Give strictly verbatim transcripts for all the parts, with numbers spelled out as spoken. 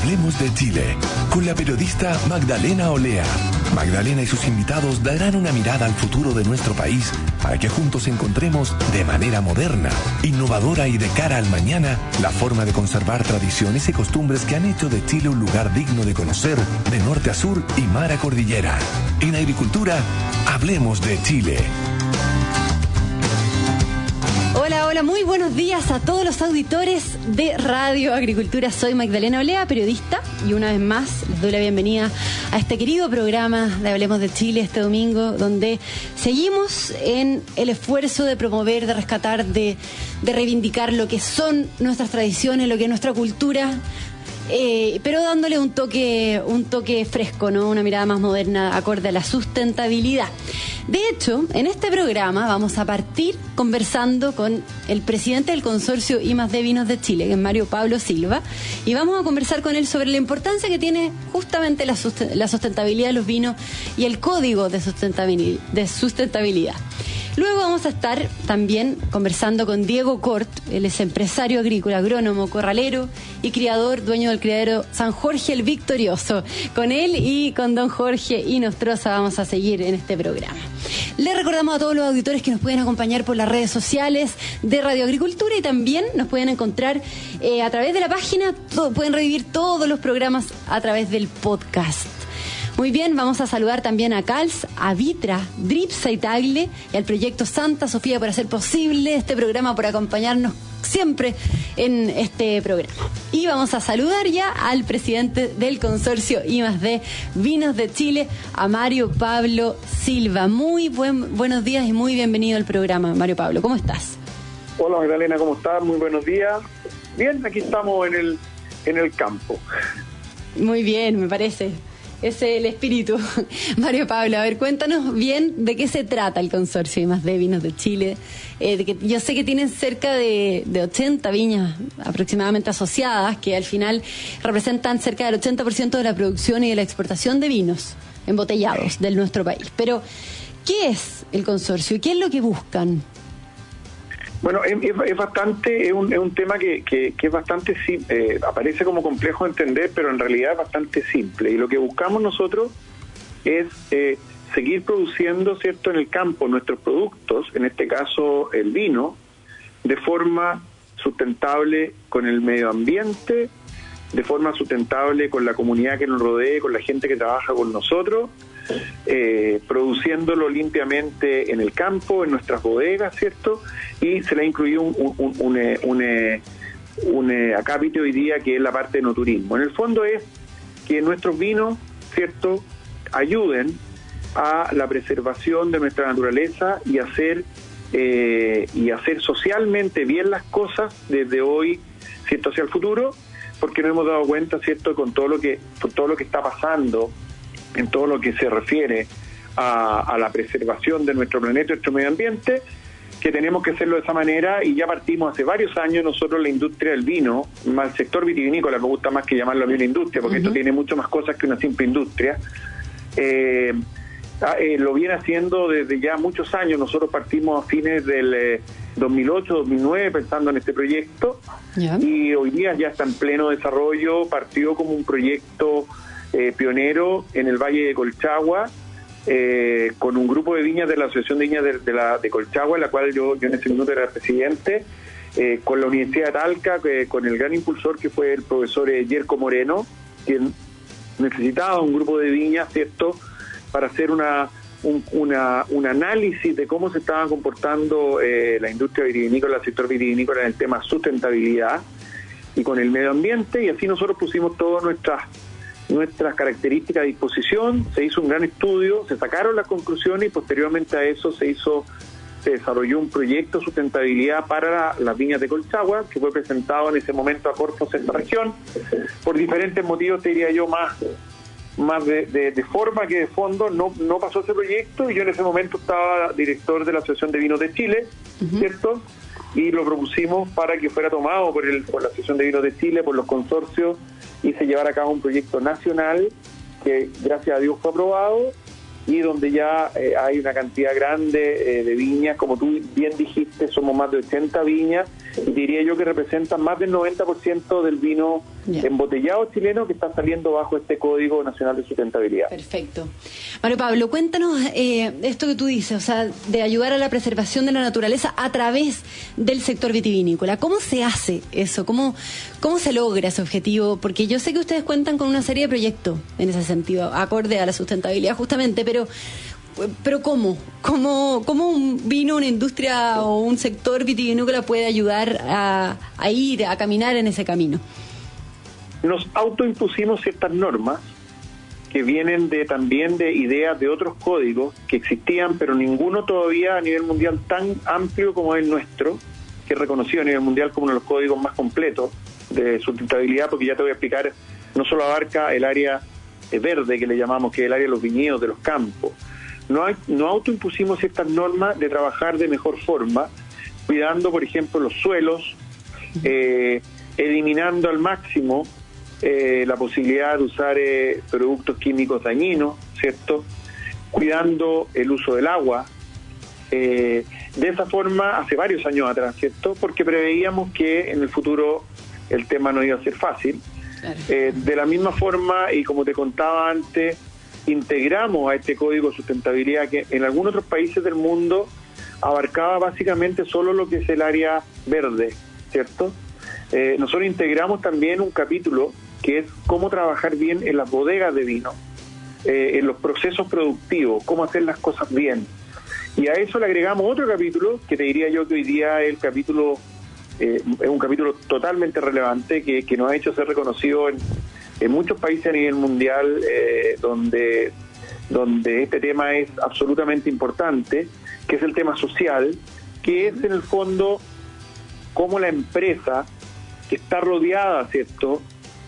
Hablemos de Chile, con la periodista Magdalena Olea. Magdalena y sus invitados darán una mirada al futuro de nuestro país para que juntos encontremos de manera moderna, innovadora y de cara al mañana la forma de conservar tradiciones y costumbres que han hecho de Chile un lugar digno de conocer de norte a sur y mar a cordillera. En agricultura, hablemos de Chile. Hola, hola, muy buenos días a todos los auditores de Radio Agricultura. Soy Magdalena Olea, periodista, y una vez más les doy la bienvenida a este querido programa de Hablemos de Chile este domingo, donde seguimos en el esfuerzo de promover, de rescatar, de, de reivindicar lo que son nuestras tradiciones, lo que es nuestra cultura, eh, pero dándole un toque, un toque fresco, ¿no? Una mirada más moderna, acorde a la sustentabilidad. De hecho, en este programa vamos a partir conversando con el presidente del consorcio I más D Vinos de Chile, que es Mario Pablo Silva, y vamos a conversar con él sobre la importancia que tiene justamente la sustentabilidad de los vinos y el código de sustentabilidad. Luego vamos a estar también conversando con Diego Cort. Él es empresario agrícola, agrónomo, corralero y criador, dueño del criadero San Jorge el Victorioso. Con él y con don Jorge Inostroza vamos a seguir en este programa. Le recordamos a todos los auditores que nos pueden acompañar por las redes sociales de Radio Agricultura y también nos pueden encontrar eh, a través de la página. Todo, pueden revivir todos los programas a través del podcast. Muy bien, vamos a saludar también a Cals, a Vitra, Dripsa y Tagle y al proyecto Santa Sofía por hacer posible este programa, por acompañarnos siempre en este programa. Y vamos a saludar ya al presidente del consorcio I más D Vinos de Chile, a Mario Pablo Silva. Muy buen, buenos días y muy bienvenido al programa, Mario Pablo. ¿Cómo estás? Hola Magdalena, ¿cómo estás? Muy buenos días. Bien, aquí estamos en el, en el campo. Muy bien, me parece. Ese es el espíritu. Mario Pablo, a ver, cuéntanos bien de qué se trata el consorcio I más D Vinos de Chile. Eh, de que yo sé que tienen cerca de, de ochenta viñas aproximadamente asociadas, que al final representan cerca del ochenta por ciento de la producción y de la exportación de vinos embotellados de nuestro país. Pero, ¿qué es el consorcio y qué es lo que buscan? Bueno, es, es bastante, es un, es un tema que, que, que es bastante simple, eh, aparece como complejo de entender, pero en realidad es bastante simple. Y lo que buscamos nosotros es eh, seguir produciendo, ¿cierto?, en el campo nuestros productos, en este caso el vino, de forma sustentable con el medio ambiente, de forma sustentable con la comunidad que nos rodee, con la gente que trabaja con nosotros, eh, produciéndolo limpiamente en el campo, en nuestras bodegas, ¿cierto? Y se le ha incluido un, un, un, un, un, un, un acápite hoy día que es la parte de enoturismo. En el fondo es que nuestros vinos, ¿cierto?, ayuden a la preservación de nuestra naturaleza y hacer eh, y hacer socialmente bien las cosas desde hoy, ¿cierto?, hacia el futuro, porque nos hemos dado cuenta, ¿cierto?, con todo lo que con todo lo que está pasando en todo lo que se refiere a, a la preservación de nuestro planeta, nuestro medio ambiente, que tenemos que hacerlo de esa manera. Y ya partimos hace varios años nosotros, la industria del vino, más el sector vitivinícola, me gusta más que llamarlo a mí una industria, porque uh-huh. esto tiene mucho más cosas que una simple industria, eh, eh, lo viene haciendo desde ya muchos años. Nosotros partimos a fines del eh, dos mil ocho, dos mil nueve pensando en este proyecto, yeah. y hoy día ya está en pleno desarrollo. Partió como un proyecto eh, pionero en el Valle de Colchagua, eh, con un grupo de viñas de la Asociación de Viñas de, de, la, de Colchagua, en la cual yo, yo en ese minuto era presidente, eh, con la Universidad de Talca, eh, con el gran impulsor que fue el profesor eh, Yerko Moreno, quien necesitaba un grupo de viñas, ¿cierto?, para hacer una un, una, un análisis de cómo se estaba comportando eh, la industria vitivinícola, el sector vitivinícola en el tema sustentabilidad y con el medio ambiente. Y así nosotros pusimos todas nuestras nuestras características a disposición. Se hizo un gran estudio, se sacaron las conclusiones y posteriormente a eso se hizo se desarrolló un proyecto de sustentabilidad para la, las viñas de Colchagua, que fue presentado en ese momento a Corfos en la región. Por diferentes motivos, te diría yo, más más de, de, de forma que de fondo, no, no pasó ese proyecto, y yo en ese momento estaba director de la Asociación de Vinos de Chile, uh-huh. ¿cierto? Y lo propusimos para que fuera tomado por, el, por la Asociación de Vinos de Chile, por los consorcios, y se llevara a cabo un proyecto nacional que, gracias a Dios, fue aprobado, y donde ya eh, hay una cantidad grande eh, de viñas. Como tú bien dijiste, somos más de ochenta viñas, y diría yo que representan más del noventa por ciento del vino yeah. embotellado chileno que está saliendo bajo este Código Nacional de Sustentabilidad. Perfecto. Mario Pablo, cuéntanos eh, esto que tú dices, o sea, de ayudar a la preservación de la naturaleza a través del sector vitivinícola. ¿Cómo se hace eso? ¿Cómo, cómo se logra ese objetivo? Porque yo sé que ustedes cuentan con una serie de proyectos en ese sentido, acorde a la sustentabilidad justamente, pero pero ¿cómo? ¿Cómo, cómo un vino, una industria o un sector vitivinícola puede ayudar a, a ir, a caminar en ese camino? Nos autoimpusimos ciertas normas que vienen de también de ideas de otros códigos que existían, pero ninguno todavía a nivel mundial tan amplio como el nuestro, que es reconocido a nivel mundial como uno de los códigos más completos de sustentabilidad, porque ya te voy a explicar, no solo abarca el área verde que le llamamos, que es el área de los viñedos, de los campos. No, hay, no autoimpusimos ciertas normas de trabajar de mejor forma, cuidando, por ejemplo, los suelos, eh, eliminando al máximo eh, la posibilidad de usar eh, productos químicos dañinos, ¿cierto? Cuidando el uso del agua. Eh, de esa forma, hace varios años atrás, ¿cierto? Porque preveíamos que en el futuro el tema no iba a ser fácil. Claro. Eh, de la misma forma, y como te contaba antes, integramos a este Código de Sustentabilidad que en algunos otros países del mundo abarcaba básicamente solo lo que es el área verde, ¿cierto? Eh, nosotros integramos también un capítulo que es cómo trabajar bien en las bodegas de vino, eh, en los procesos productivos, cómo hacer las cosas bien. Y a eso le agregamos otro capítulo que te diría yo que hoy día es el capítulo, eh, es un capítulo totalmente relevante que, que nos ha hecho ser reconocido en en muchos países a nivel mundial eh, donde, donde este tema es absolutamente importante, que es el tema social, que es en el fondo cómo la empresa que está rodeada, ¿cierto?,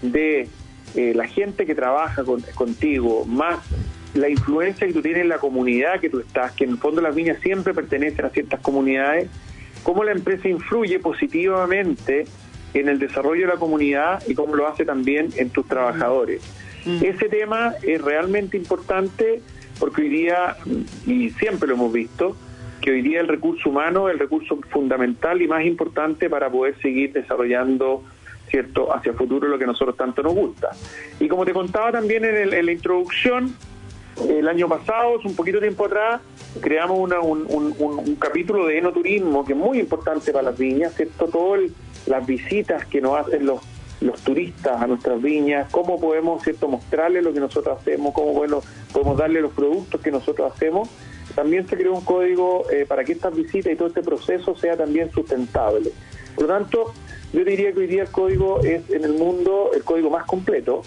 de eh, la gente que trabaja con, contigo, más la influencia que tú tienes en la comunidad que tú estás, que en el fondo las viñas siempre pertenecen a ciertas comunidades, cómo la empresa influye positivamente en el desarrollo de la comunidad y cómo lo hace también en tus trabajadores. Mm. Ese tema es realmente importante porque hoy día, y siempre lo hemos visto, que hoy día el recurso humano es el recurso fundamental y más importante para poder seguir desarrollando, ¿cierto?, hacia el futuro lo que a nosotros tanto nos gusta. Y como te contaba también en, el, en la introducción, el año pasado, un poquito tiempo atrás, creamos una, un, un, un, un capítulo de enoturismo que es muy importante para las viñas, ¿cierto? Todo el las visitas que nos hacen los los turistas a nuestras viñas, cómo podemos, cierto, mostrarles lo que nosotros hacemos, cómo bueno, podemos darle los productos que nosotros hacemos. También se creó un código eh, para que estas visitas y todo este proceso sea también sustentable. Por lo tanto, yo diría que hoy día el código es en el mundo el código más completo.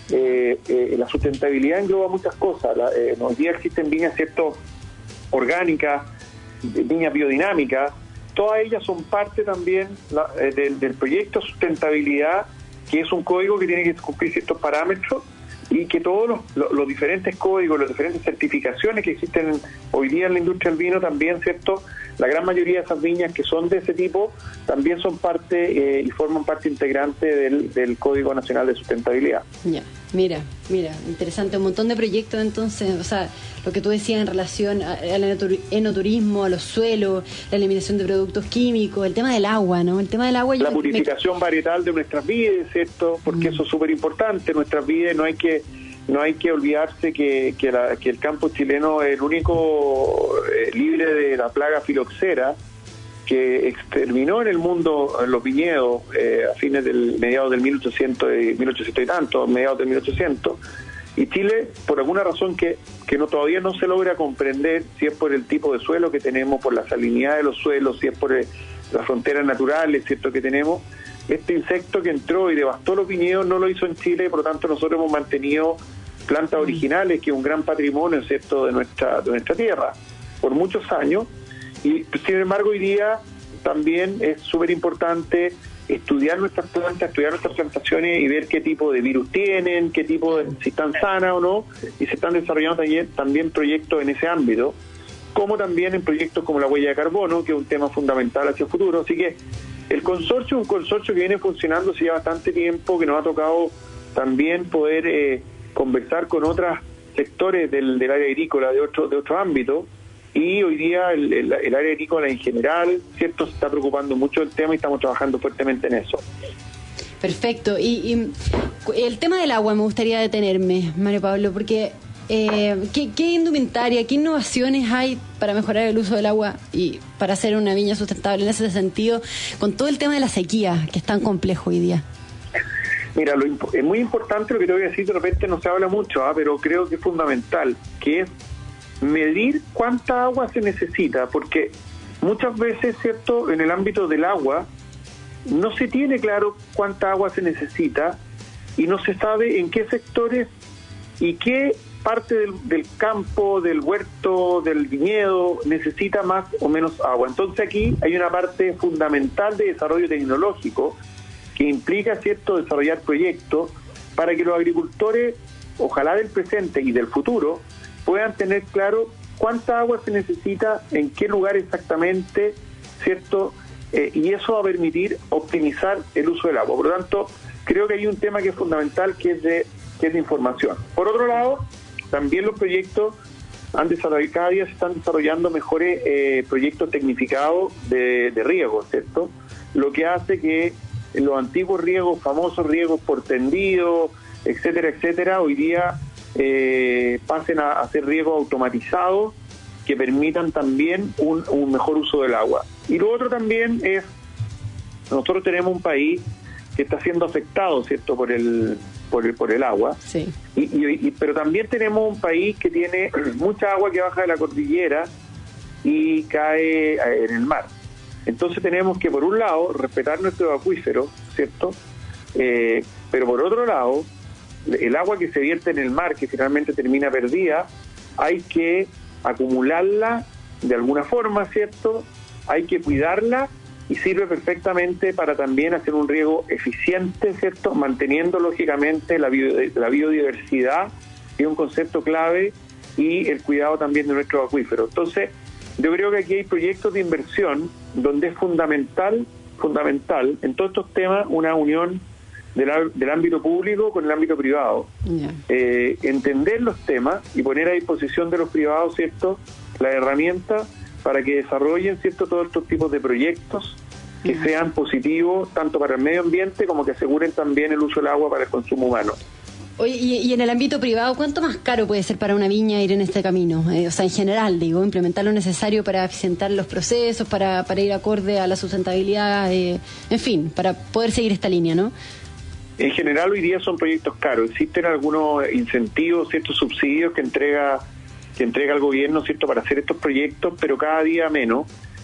Eh, eh, la sustentabilidad engloba muchas cosas. La, eh, hoy día existen viñas, cierto, orgánicas, viñas biodinámicas. Todas ellas son parte también la, eh, del, del proyecto Sustentabilidad, que es un código que tiene que cumplir ciertos parámetros y que todos los, los, los diferentes códigos, las diferentes certificaciones que existen hoy día en la industria del vino también, ¿cierto? La gran mayoría de esas viñas que son de ese tipo también son parte eh, y forman parte integrante del, del Código Nacional de Sustentabilidad. Ya, mira, mira, interesante, un montón de proyectos entonces, o sea, lo que tú decías en relación al enoturismo, a los suelos, la eliminación de productos químicos, el tema del agua, ¿no? El tema del agua. La purificación me... varietal de nuestras vides, ¿cierto? Porque mm. eso es súper importante, nuestras vides no hay que no hay que olvidarse que, que, la, que el campo chileno es el único eh, libre de la plaga filoxera que exterminó en el mundo en los viñedos eh, a fines del mediados del mil ochocientos, eh, mil ochocientos y tanto, mediados del mil ochocientos. Y Chile, por alguna razón que, que no todavía no se logra comprender, si es por el tipo de suelo que tenemos, por la salinidad de los suelos, si es por eh, las fronteras naturales, ¿cierto?, que tenemos, este insecto que entró y devastó los viñedos no lo hizo en Chile, y por lo tanto nosotros hemos mantenido plantas originales, que es un gran patrimonio, ¿cierto?, de nuestra, de nuestra tierra, por muchos años. Y sin embargo hoy día también es súper importante estudiar nuestras plantas, estudiar nuestras plantaciones y ver qué tipo de virus tienen, qué tipo de, si están sanas o no, y se están desarrollando también, también proyectos en ese ámbito, como también en proyectos como la huella de carbono, que es un tema fundamental hacia el futuro. Así que el consorcio es un consorcio que viene funcionando hace ya bastante tiempo, que nos ha tocado también poder eh, conversar con otros sectores del, del área agrícola de otro, de otro ámbito, y hoy día el, el, el área agrícola en general, ¿cierto?, se está preocupando mucho del tema y estamos trabajando fuertemente en eso. Perfecto. Y, y el tema del agua me gustaría detenerme, Mario Pablo, porque eh, ¿qué, ¿qué indumentaria, qué innovaciones hay para mejorar el uso del agua y para hacer una viña sustentable en ese sentido, con todo el tema de la sequía, que es tan complejo hoy día? Mira, lo imp- es muy importante lo que te voy a decir, de repente no se habla mucho, ¿eh? pero creo que es fundamental, que es medir cuánta agua se necesita, porque muchas veces, ¿cierto?, en el ámbito del agua no se tiene claro cuánta agua se necesita y no se sabe en qué sectores y qué parte del, del campo, del huerto, del viñedo necesita más o menos agua. Entonces aquí hay una parte fundamental de desarrollo tecnológico que implica, ¿cierto?, desarrollar proyectos para que los agricultores, ojalá del presente y del futuro, puedan tener claro cuánta agua se necesita, en qué lugar exactamente, ¿cierto?, Eh, y eso va a permitir optimizar el uso del agua. Por lo tanto, creo que hay un tema que es fundamental, que es de, que es de información. Por otro lado, también los proyectos han desarrollado, cada día se están desarrollando mejores eh, proyectos tecnificados de, de riego, ¿cierto? Lo que hace que los antiguos riegos, famosos riegos por tendido, etcétera, etcétera, hoy día eh, pasen a, a ser riegos automatizados que permitan también un, un mejor uso del agua. Y lo otro también es, nosotros tenemos un país que está siendo afectado, ¿cierto?, por el por el, por el agua, sí. y, y, y, pero también tenemos un país que tiene mucha agua que baja de la cordillera y cae en el mar. Entonces tenemos que, por un lado, respetar nuestro acuífero, ¿cierto?, eh, pero por otro lado, el agua que se vierte en el mar, que finalmente termina perdida, hay que acumularla de alguna forma, ¿cierto?, hay que cuidarla y sirve perfectamente para también hacer un riego eficiente, ¿cierto?, manteniendo lógicamente la, bio, la biodiversidad, que es un concepto clave, y el cuidado también de nuestros acuíferos. Entonces, yo creo que aquí hay proyectos de inversión donde es fundamental, fundamental en todos estos temas una unión del, del ámbito público con el ámbito privado. Yeah. Eh, entender los temas y poner a disposición de los privados, ¿cierto?, las herramientas para que desarrollen, ¿cierto?, todos estos tipos de proyectos que uh-huh. sean positivos tanto para el medio ambiente como que aseguren también el uso del agua para el consumo humano. Oye, y, y en el ámbito privado, ¿cuánto más caro puede ser para una viña ir en este camino? Eh, o sea, en general, digo, implementar lo necesario para eficientar los procesos, para, para ir acorde a la sustentabilidad, eh, en fin, para poder seguir esta línea, ¿no? En general, hoy día son proyectos caros. Existen algunos incentivos, ciertos subsidios que entrega que entrega el gobierno, ¿cierto?, para hacer estos proyectos, pero cada día menos,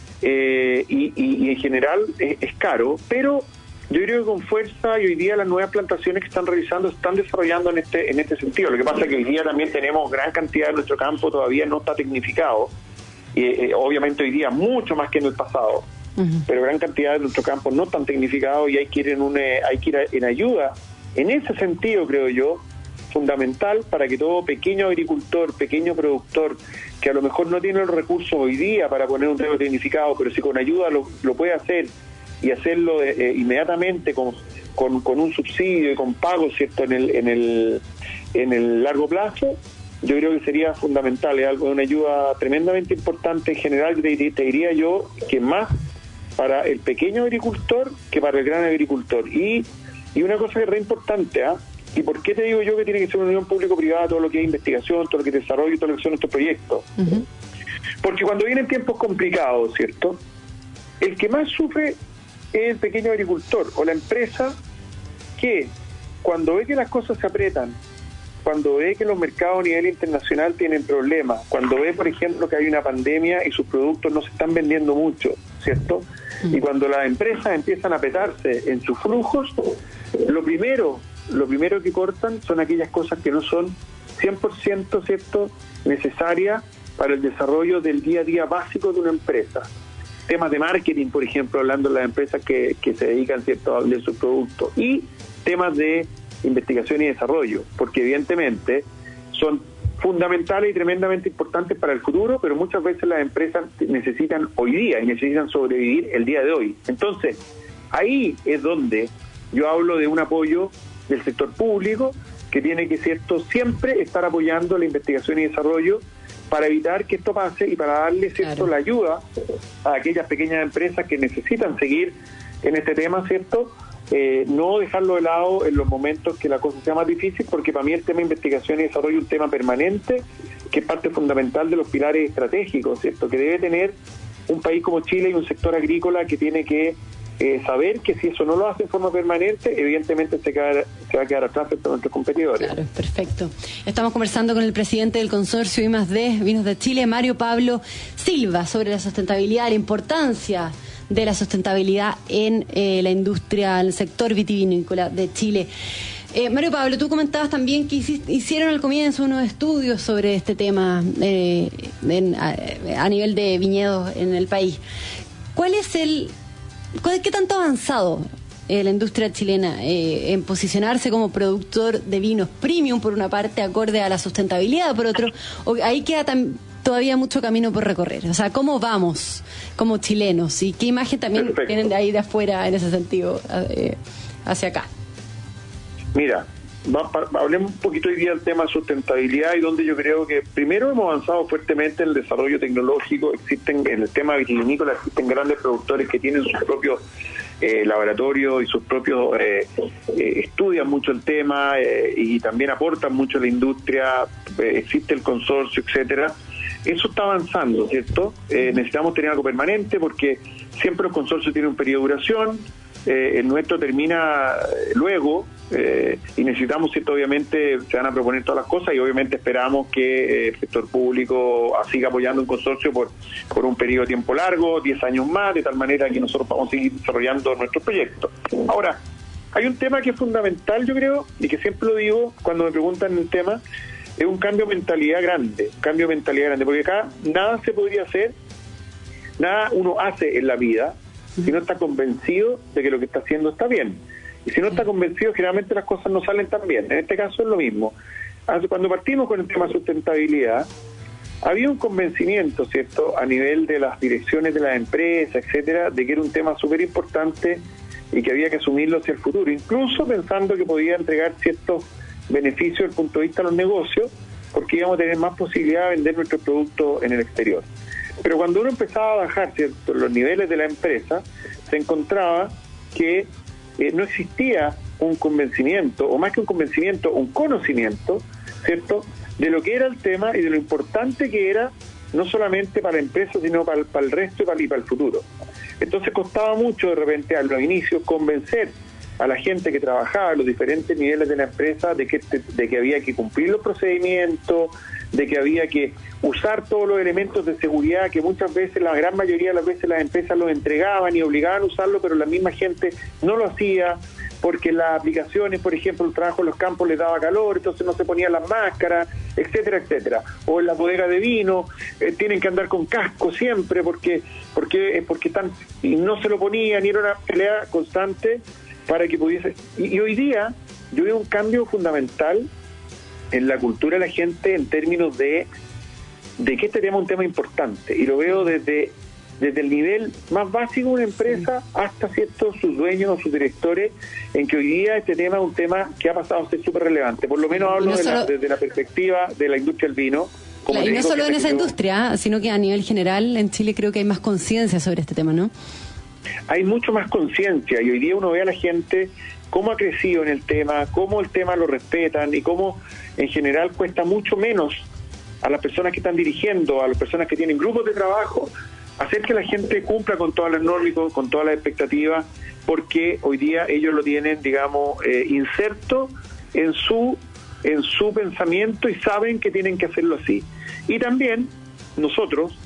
eh, y, y, y en general es, es caro, pero yo creo que con fuerza, y hoy día las nuevas plantaciones que están realizando están desarrollando en este en este sentido. Lo que pasa es que hoy día también tenemos gran cantidad de nuestro campo todavía no está tecnificado, y eh, obviamente hoy día mucho más que en el pasado, uh-huh. pero gran cantidad de nuestro campo no están tecnificados y hay que ir en un, eh, hay que ir en ayuda. En ese sentido, creo yo, fundamental para que todo pequeño agricultor, pequeño productor, que a lo mejor no tiene los recursos hoy día para poner un riego tecnificado, pero si con ayuda lo, lo puede hacer y hacerlo eh, inmediatamente con, con, con un subsidio y con pago, ¿cierto?, en el, en el en el largo plazo, yo creo que sería fundamental, es algo de una ayuda tremendamente importante. En general te, te diría yo que más para el pequeño agricultor que para el gran agricultor. Y, y una cosa que es re importante, ¿ah? ¿eh? ¿Y por qué te digo yo que tiene que ser una unión público-privada todo lo que es investigación, todo lo que es desarrollo, todo lo que son estos proyectos? Uh-huh. Porque cuando vienen tiempos complicados, ¿cierto?, el que más sufre es el pequeño agricultor o la empresa que cuando ve que las cosas se apretan, cuando ve que los mercados a nivel internacional tienen problemas, cuando ve, por ejemplo, que hay una pandemia y sus productos no se están vendiendo mucho, ¿cierto? Uh-huh. Y cuando las empresas empiezan a apretarse en sus flujos, lo primero... lo primero que cortan son aquellas cosas que no son cien por ciento, ¿cierto?, necesarias para el desarrollo del día a día básico de una empresa. Temas de marketing, por ejemplo, hablando de las empresas que, que se dedican, ¿cierto?, a vender sus productos, y temas de investigación y desarrollo, porque evidentemente son fundamentales y tremendamente importantes para el futuro, pero muchas veces las empresas necesitan hoy día y necesitan sobrevivir el día de hoy. Entonces, ahí es donde yo hablo de un apoyo del sector público que tiene que, cierto, siempre estar apoyando la investigación y desarrollo para evitar que esto pase y para darle, ¿cierto?, claro, la ayuda a aquellas pequeñas empresas que necesitan seguir en este tema, ¿cierto?, Eh, no dejarlo de lado en los momentos que la cosa sea más difícil, porque para mí el tema de investigación y desarrollo es un tema permanente, que es parte fundamental de los pilares estratégicos, ¿cierto?, que debe tener un país como Chile y un sector agrícola que tiene que eh, saber que si eso no lo hace en forma permanente, evidentemente se, queda, se va a quedar atrás de nuestros competidores. Claro, perfecto. Estamos conversando con el presidente del consorcio I más D, Vinos de Chile, Mario Pablo Silva, sobre la sustentabilidad, la importancia de la sustentabilidad en eh, la industria, el sector vitivinícola de Chile. Eh, Mario Pablo, tú comentabas también que hiciste, hicieron al comienzo unos estudios sobre este tema eh, en, a, a nivel de viñedos en el país. ¿Cuál es el, cuál, qué tanto ha avanzado eh, la industria chilena eh, en posicionarse como productor de vinos premium, por una parte, acorde a la sustentabilidad, por otro, o, ahí queda también todavía mucho camino por recorrer? O sea, ¿cómo vamos como chilenos? ¿Y qué imagen también Perfecto. tienen de ahí de afuera en ese sentido eh, hacia acá? Mira, va, pa, hablemos un poquito hoy día del tema de sustentabilidad, y donde yo creo que primero hemos avanzado fuertemente en el desarrollo tecnológico. Existen, en el tema vitivinícola, existen grandes productores que tienen sus propios eh, laboratorios y sus propios eh, eh, estudian mucho el tema eh, y también aportan mucho a la industria. Eh, existe el consorcio, etcétera. Eso está avanzando, ¿cierto? Eh, necesitamos tener algo permanente, porque siempre los consorcios tienen un periodo de duración. Eh, el nuestro termina luego eh, y necesitamos, ¿cierto? Obviamente se van a proponer todas las cosas, y obviamente esperamos que eh, el sector público siga apoyando un consorcio por, por un periodo de tiempo largo, diez años más, de tal manera que nosotros podamos seguir desarrollando nuestros proyectos. Ahora, hay un tema que es fundamental, yo creo, y que siempre lo digo cuando me preguntan el tema, es un cambio de mentalidad grande, un cambio de mentalidad grande, porque acá nada se podría hacer, nada uno hace en la vida si no está convencido de que lo que está haciendo está bien. Y si no está convencido, generalmente las cosas no salen tan bien. En este caso es lo mismo. Cuando partimos con el tema de sustentabilidad, había un convencimiento, ¿cierto?, a nivel de las direcciones de las empresas, etcétera, de que era un tema súper importante y que había que asumirlo hacia el futuro, incluso pensando que podía entregar ciertos beneficios desde el punto de vista de los negocios, porque íbamos a tener más posibilidad de vender nuestros productos en el exterior. Pero cuando uno empezaba a bajar, ¿cierto?, los niveles de la empresa, se encontraba que eh, no existía un convencimiento, o más que un convencimiento, un conocimiento, ¿cierto?, de lo que era el tema y de lo importante que era, no solamente para la empresa, sino para, para el resto y para, y para el futuro. Entonces costaba mucho de repente a los inicios convencer a la gente que trabajaba en los diferentes niveles de la empresa de que, de que había que cumplir los procedimientos, de que había que usar todos los elementos de seguridad que muchas veces, la gran mayoría de las veces, las empresas los entregaban y obligaban a usarlo, pero la misma gente no lo hacía, porque las aplicaciones, por ejemplo, el trabajo en los campos les daba calor, entonces no se ponían las máscaras, etcétera, etcétera. O en la bodega de vino, eh, tienen que andar con casco siempre, porque porque porque están y no se lo ponían, y era una pelea constante para que pudiese. Y, y hoy día yo veo un cambio fundamental en la cultura de la gente en términos de de que este tema es un tema importante, y lo veo desde desde el nivel más básico de una empresa hasta, ¿cierto?, sus dueños o sus directores, en que hoy día este tema es un tema que ha pasado a ser súper relevante. Por lo menos hablo no de solo... la, desde la perspectiva de la industria del vino. Como claro, y no solo en esa yo... industria, sino que a nivel general en Chile creo que hay más conciencia sobre este tema, ¿no? Hay mucho más conciencia, y hoy día uno ve a la gente cómo ha crecido en el tema, cómo el tema lo respetan, y cómo en general cuesta mucho menos a las personas que están dirigiendo, a las personas que tienen grupos de trabajo, hacer que la gente cumpla con todas las normas y con, con todas las expectativas, porque hoy día ellos lo tienen, digamos, eh, inserto en su en su pensamiento, y saben que tienen que hacerlo así. Y también nosotros,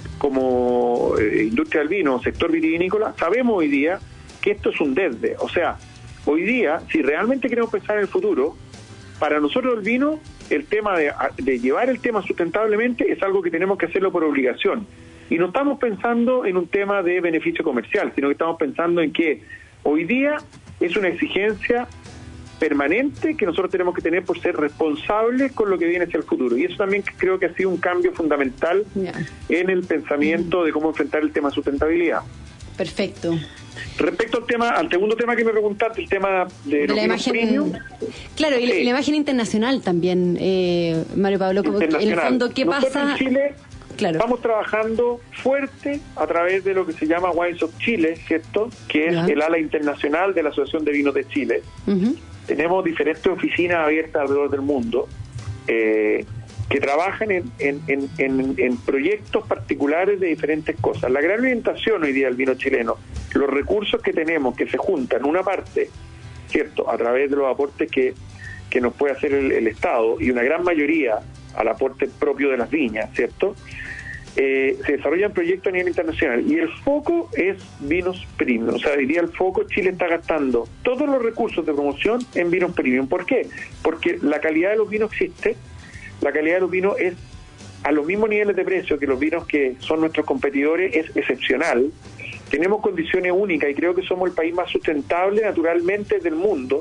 como eh, industria del vino, sector vitivinícola, sabemos hoy día que esto es un desde. O sea, hoy día, si realmente queremos pensar en el futuro, para nosotros el vino, el tema de, de llevar el tema sustentablemente es algo que tenemos que hacerlo por obligación. Y no estamos pensando en un tema de beneficio comercial, sino que estamos pensando en que hoy día es una exigencia permanente que nosotros tenemos que tener por ser responsables con lo que viene hacia el futuro. Y eso también creo que ha sido un cambio fundamental yeah. en el pensamiento mm. de cómo enfrentar el tema de sustentabilidad. Perfecto. Respecto al tema, al segundo tema que me preguntaste, el tema de, de los la imagen, premium, claro, y sí. la, la imagen internacional también, eh, Mario Pablo, como en el fondo, ¿qué Nosotros pasa? En Chile claro. estamos trabajando fuerte a través de lo que se llama Wines of Chile, ¿cierto? Que es ya. el ala internacional de la Asociación de Vinos de Chile. Uh-huh. Tenemos diferentes oficinas abiertas alrededor del mundo, eh, que trabajan en, en, en, en, en proyectos particulares de diferentes cosas. La gran orientación hoy día del vino chileno, los recursos que tenemos que se juntan, una parte, ¿cierto?, a través de los aportes que, que nos puede hacer el, el Estado, y una gran mayoría al aporte propio de las viñas, ¿cierto?, eh, se desarrollan proyectos a nivel internacional. Y el foco es vinos premium. O sea, hoy día el foco, Chile está gastando todos los recursos de promoción en vinos premium. ¿Por qué? Porque la calidad de los vinos existe. La calidad de los vinos es a los mismos niveles de precio que los vinos que son nuestros competidores, es excepcional. Tenemos condiciones únicas y creo que somos el país más sustentable naturalmente del mundo,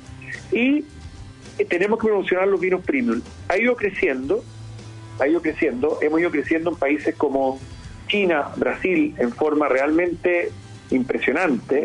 y tenemos que promocionar los vinos premium. Ha ido creciendo, ha ido creciendo, hemos ido creciendo en países como China, Brasil, en forma realmente impresionante,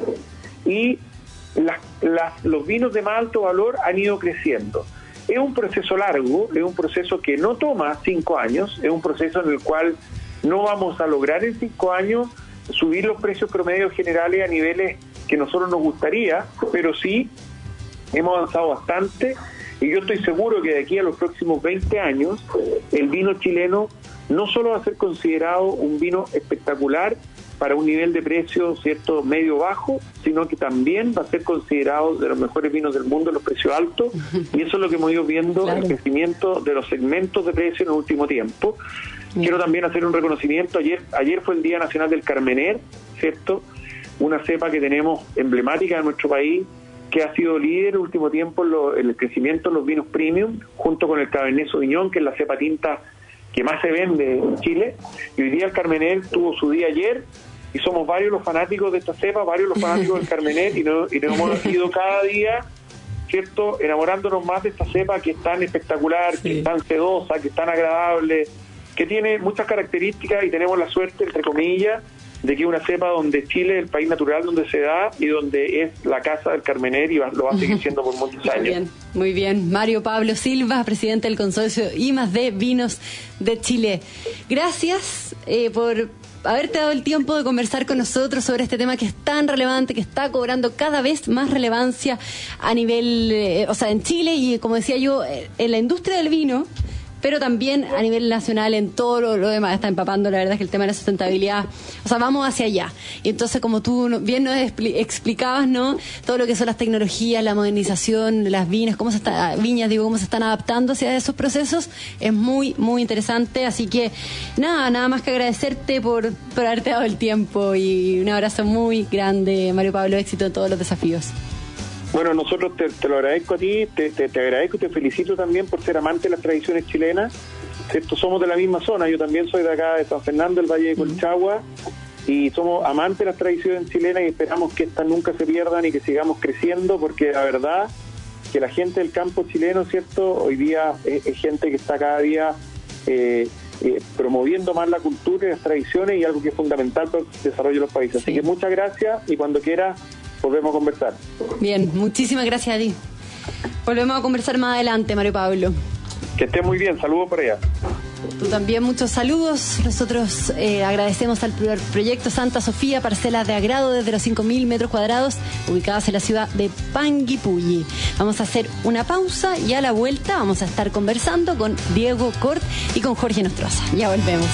y las, las, los vinos de más alto valor han ido creciendo. Es un proceso largo, es un proceso que no toma cinco años, es un proceso en el cual no vamos a lograr en cinco años subir los precios promedios generales a niveles que nosotros nos gustaría, pero sí hemos avanzado bastante, y yo estoy seguro que de aquí a los próximos veinte años el vino chileno no solo va a ser considerado un vino espectacular para un nivel de precio, cierto, medio bajo, sino que también va a ser considerado de los mejores vinos del mundo en los precios altos, y eso es lo que hemos ido viendo, claro, el crecimiento de los segmentos de precio en el último tiempo. Bien. Quiero también hacer un reconocimiento. Ayer ayer fue el Día Nacional del Carmener, ¿cierto? Una cepa que tenemos emblemática en nuestro país, que ha sido líder en el último tiempo en, lo, en el crecimiento de los vinos premium, junto con el Cabernet Sauvignon, que es la cepa tinta que más se vende en Chile. Y hoy día el Carmener tuvo su día ayer, y somos varios los fanáticos de esta cepa, varios los fanáticos del Carmener, y nos, y nos hemos ido cada día, ¿cierto?, enamorándonos más de esta cepa, que es tan espectacular, sí, que es tan sedosa, que es tan agradable, que tiene muchas características, y tenemos la suerte, entre comillas, de que es una cepa donde Chile es el país natural donde se da y donde es la casa del Carmener, y va, lo va a seguir siendo por muchos años. Muy bien, muy bien. Mario Pablo Silva, presidente del consorcio I más D Vinos de Chile. Gracias eh, por haberte dado el tiempo de conversar con nosotros sobre este tema que es tan relevante, que está cobrando cada vez más relevancia a nivel, eh, o sea, en Chile, y como decía yo, en la industria del vino, pero también a nivel nacional, en todo lo, lo demás está empapando. La verdad es que el tema de la sustentabilidad, o sea, vamos hacia allá. Y entonces, como tú bien nos explicabas, ¿no?, todo lo que son las tecnologías, la modernización, las viñas, cómo se está, viñas, digo, cómo se están adaptando hacia esos procesos, es muy, muy interesante. Así que, nada, nada más que agradecerte por, por haberte dado el tiempo, y un abrazo muy grande, Mario Pablo, éxito en todos los desafíos. Bueno, nosotros te, te lo agradezco a ti, te, te, te agradezco y te felicito también por ser amante de las tradiciones chilenas, ¿cierto? Somos de la misma zona, yo también soy de acá, de San Fernando, del Valle de Colchagua, y somos amantes de las tradiciones chilenas, y esperamos que estas nunca se pierdan y que sigamos creciendo, porque la verdad que la gente del campo chileno, ¿cierto?, hoy día es, es gente que está cada día eh, eh, promoviendo más la cultura y las tradiciones, y algo que es fundamental para el desarrollo de los países. Sí. Así que muchas gracias, y cuando quieras volvemos a conversar. Bien, muchísimas gracias a ti. Volvemos a conversar más adelante, Mario Pablo. Que esté muy bien, saludos por allá. Tú también, muchos saludos. Nosotros eh, agradecemos al proyecto Santa Sofía, parcelas de agrado desde los cinco mil metros cuadrados, ubicadas en la ciudad de Panguipulli. Vamos a hacer una pausa, y a la vuelta vamos a estar conversando con Diego Cort y con Jorge Nostroza. Ya volvemos.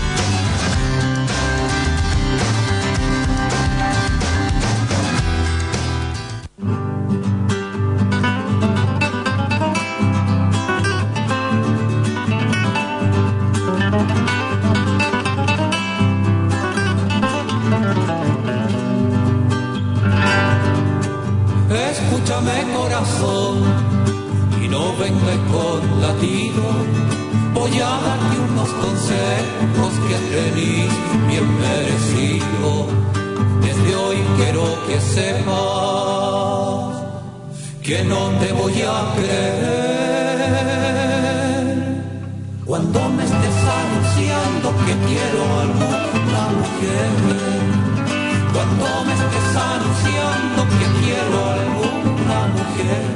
Y no venga con latido, voy a darte unos consejos que tenéis bien merecido. Desde hoy quiero que sepas que no te voy a creer cuando me estés anunciando que quiero alguna mujer. cuando me estés anunciando que quiero alguna mujer.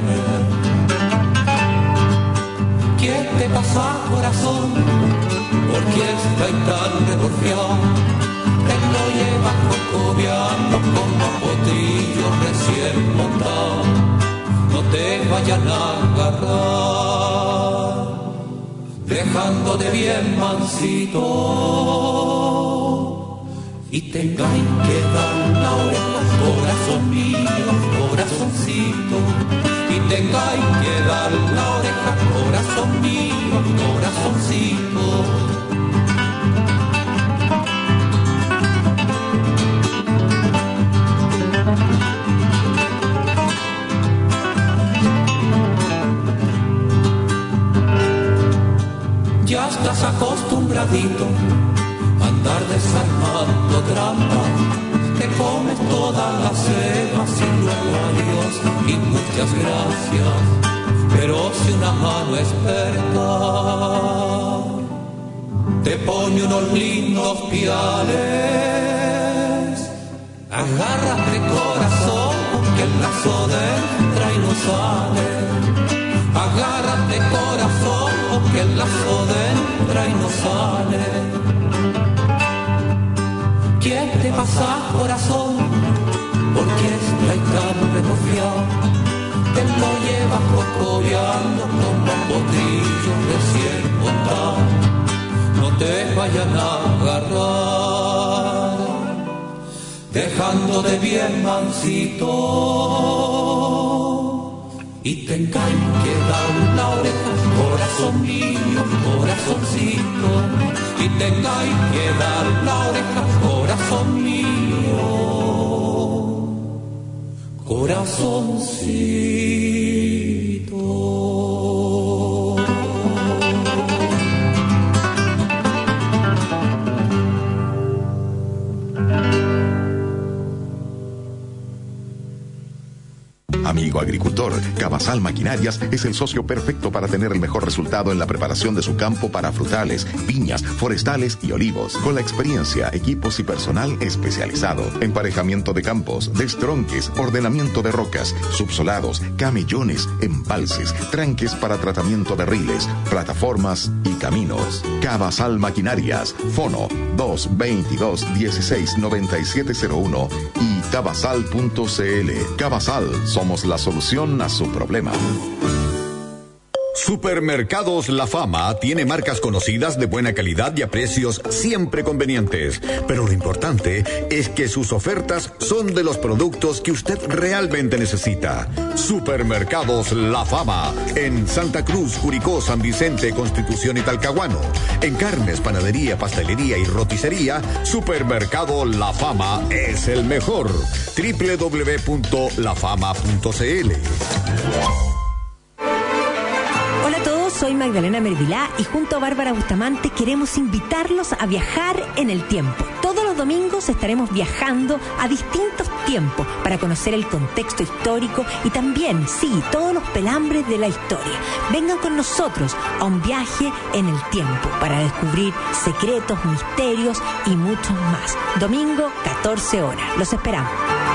¿Qué te pasa, corazón? ¿Por qué estás tan retorciado? Te lo llevas cocobeando como potrillo recién montado. No te vayan a agarrar, dejándote bien mansito, y tengáis que dar la oreja, corazón mío, corazoncito, y tengáis que dar la oreja, corazón mío, corazoncito. Ya estás acostumbradito a andar desarmando trampas, te comes todas las cepas y luego adiós y muchas gracias. Pero si una mano experta te pone unos lindos piales, agárrate corazón, que el lazo entra y no sale. Agárrate corazón, que el lazo entra y no sale. ¿Qué te pasa, corazón? ¿Por qué estás tan retorciado? Te lo llevas cocobeando como un potrillo recién montado. No te vayan a agarrar, dejándote bien mansito, y tengáis que dar la oreja, corazón mío, corazoncito, y tengáis que dar la oreja, corazón mío, corazoncito. Amigo agricultor, Cabasal Maquinarias es el socio perfecto para tener el mejor resultado en la preparación de su campo para frutales, viñas, forestales y olivos. Con la experiencia, equipos y personal especializado. Emparejamiento de campos, destronques, ordenamiento de rocas, subsolados, camellones, embalses, tranques para tratamiento de riles, plataformas y caminos. Cabasal Maquinarias, Fono dos veintidós dieciséis noventa y siete cero uno y cabasal punto cl. Cabasal, somos la solución a su problema. Supermercados La Fama tiene marcas conocidas de buena calidad y a precios siempre convenientes. Pero lo importante es que sus ofertas son de los productos que usted realmente necesita. Supermercados La Fama en Santa Cruz, Curicó, San Vicente, Constitución y Talcahuano. En carnes, panadería, pastelería y roticería, Supermercado La Fama es el mejor. doble u doble u doble u punto la fama punto cl. Soy Magdalena Mervilá y junto a Bárbara Bustamante queremos invitarlos a viajar en el tiempo. Todos los domingos estaremos viajando a distintos tiempos para conocer el contexto histórico y también, sí, todos los pelambres de la historia. Vengan con nosotros a un viaje en el tiempo para descubrir secretos, misterios y muchos más. Domingo, catorce horas. Los esperamos.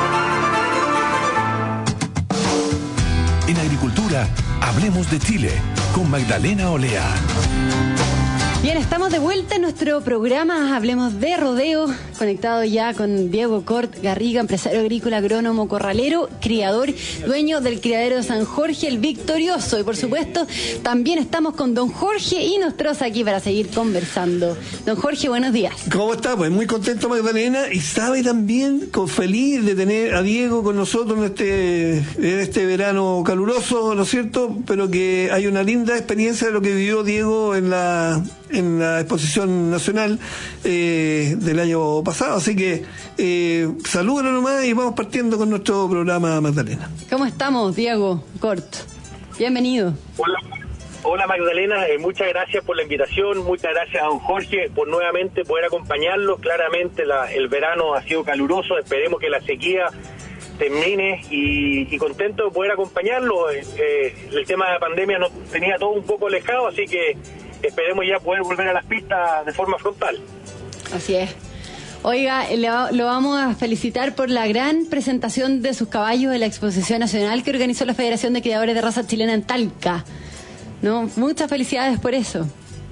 En agricultura, hablemos de Chile con Magdalena Olea. Bien, estamos de vuelta en nuestro programa Hablemos de Rodeo, conectado ya con Diego Cort Garriga, empresario agrícola, agrónomo, corralero, criador, dueño del criadero de San Jorge, el Victorioso. Y por supuesto, también estamos con don Jorge Inostroza aquí para seguir conversando. Don Jorge, buenos días. ¿Cómo está? Pues muy contento, Magdalena, y sabe también, con feliz de tener a Diego con nosotros en este, en este verano caluroso, ¿no es cierto? Pero que hay una linda experiencia de lo que vivió Diego en la... en la exposición nacional eh, del año pasado, así que eh, salúdalo nomás y vamos partiendo con nuestro programa, Magdalena. ¿Cómo estamos, Diego Cort? Bienvenido. Hola, hola Magdalena, eh, muchas gracias por la invitación, muchas gracias a don Jorge por nuevamente poder acompañarlo. Claramente la, el verano ha sido caluroso, esperemos que la sequía termine y, y contento de poder acompañarlo. Eh, eh, el tema de la pandemia nos tenía todo un poco alejado, así que esperemos ya poder volver a las pistas de forma frontal. Así es. Oiga, le va- lo vamos a felicitar por la gran presentación de sus caballos en la Exposición Nacional que organizó la Federación de Criadores de Raza Chilena en Talca. ¿No? Muchas felicidades por eso.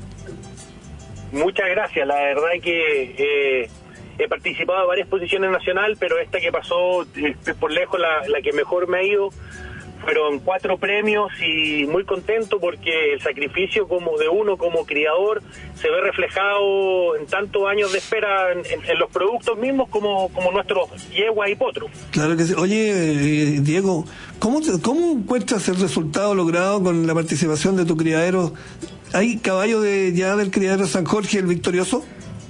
Muchas gracias, la verdad es que eh, he participado en varias exposiciones nacionales, pero esta que pasó eh, por lejos la, la que mejor me ha ido. Fueron cuatro premios y muy contento porque el sacrificio como de uno como criador se ve reflejado en tantos años de espera en, en, en los productos mismos como, como nuestros yeguas y potros. Claro que sí. Oye, eh, Diego, ¿cómo, te- ¿cómo encuentras el resultado logrado con la participación de tu criadero? ¿Hay caballo de ya del criadero San Jorge el Victorioso?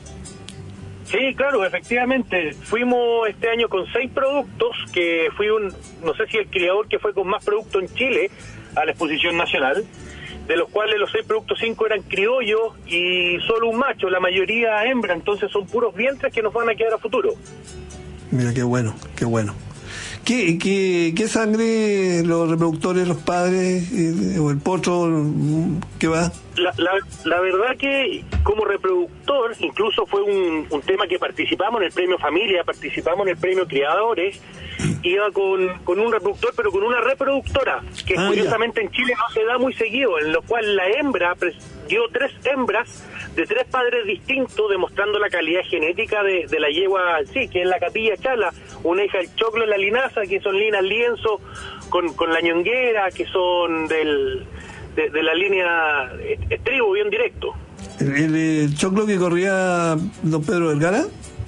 Sí, claro, efectivamente. Fuimos este año con seis productos, que fui un, no sé si el criador que fue con más productos en Chile a la exposición nacional, de los cuales los seis productos, cinco eran criollos y solo un macho, la mayoría hembra, entonces son puros vientres que nos van a quedar a futuro. Mira, qué bueno, qué bueno. ¿Qué, qué, qué sangre los reproductores, los padres, eh, o el potro, mm, qué va? La, la, la verdad que como reproductor, incluso fue un, un tema que participamos en el premio Familia, participamos en el premio Criadores, iba con, con un reproductor, pero con una reproductora, que Ah, curiosamente en Chile no se da muy seguido, en lo cual la hembra pres- dio tres hembras de tres padres distintos, demostrando la calidad genética de, de la yegua, sí, que es la Capilla Chala, una hija del choclo en la linaza, que son linas lienzo, con, con la ñonguera, que son del... De, de la línea estribo bien directo. ¿El, el, el choclo que corría don Pedro Vergara?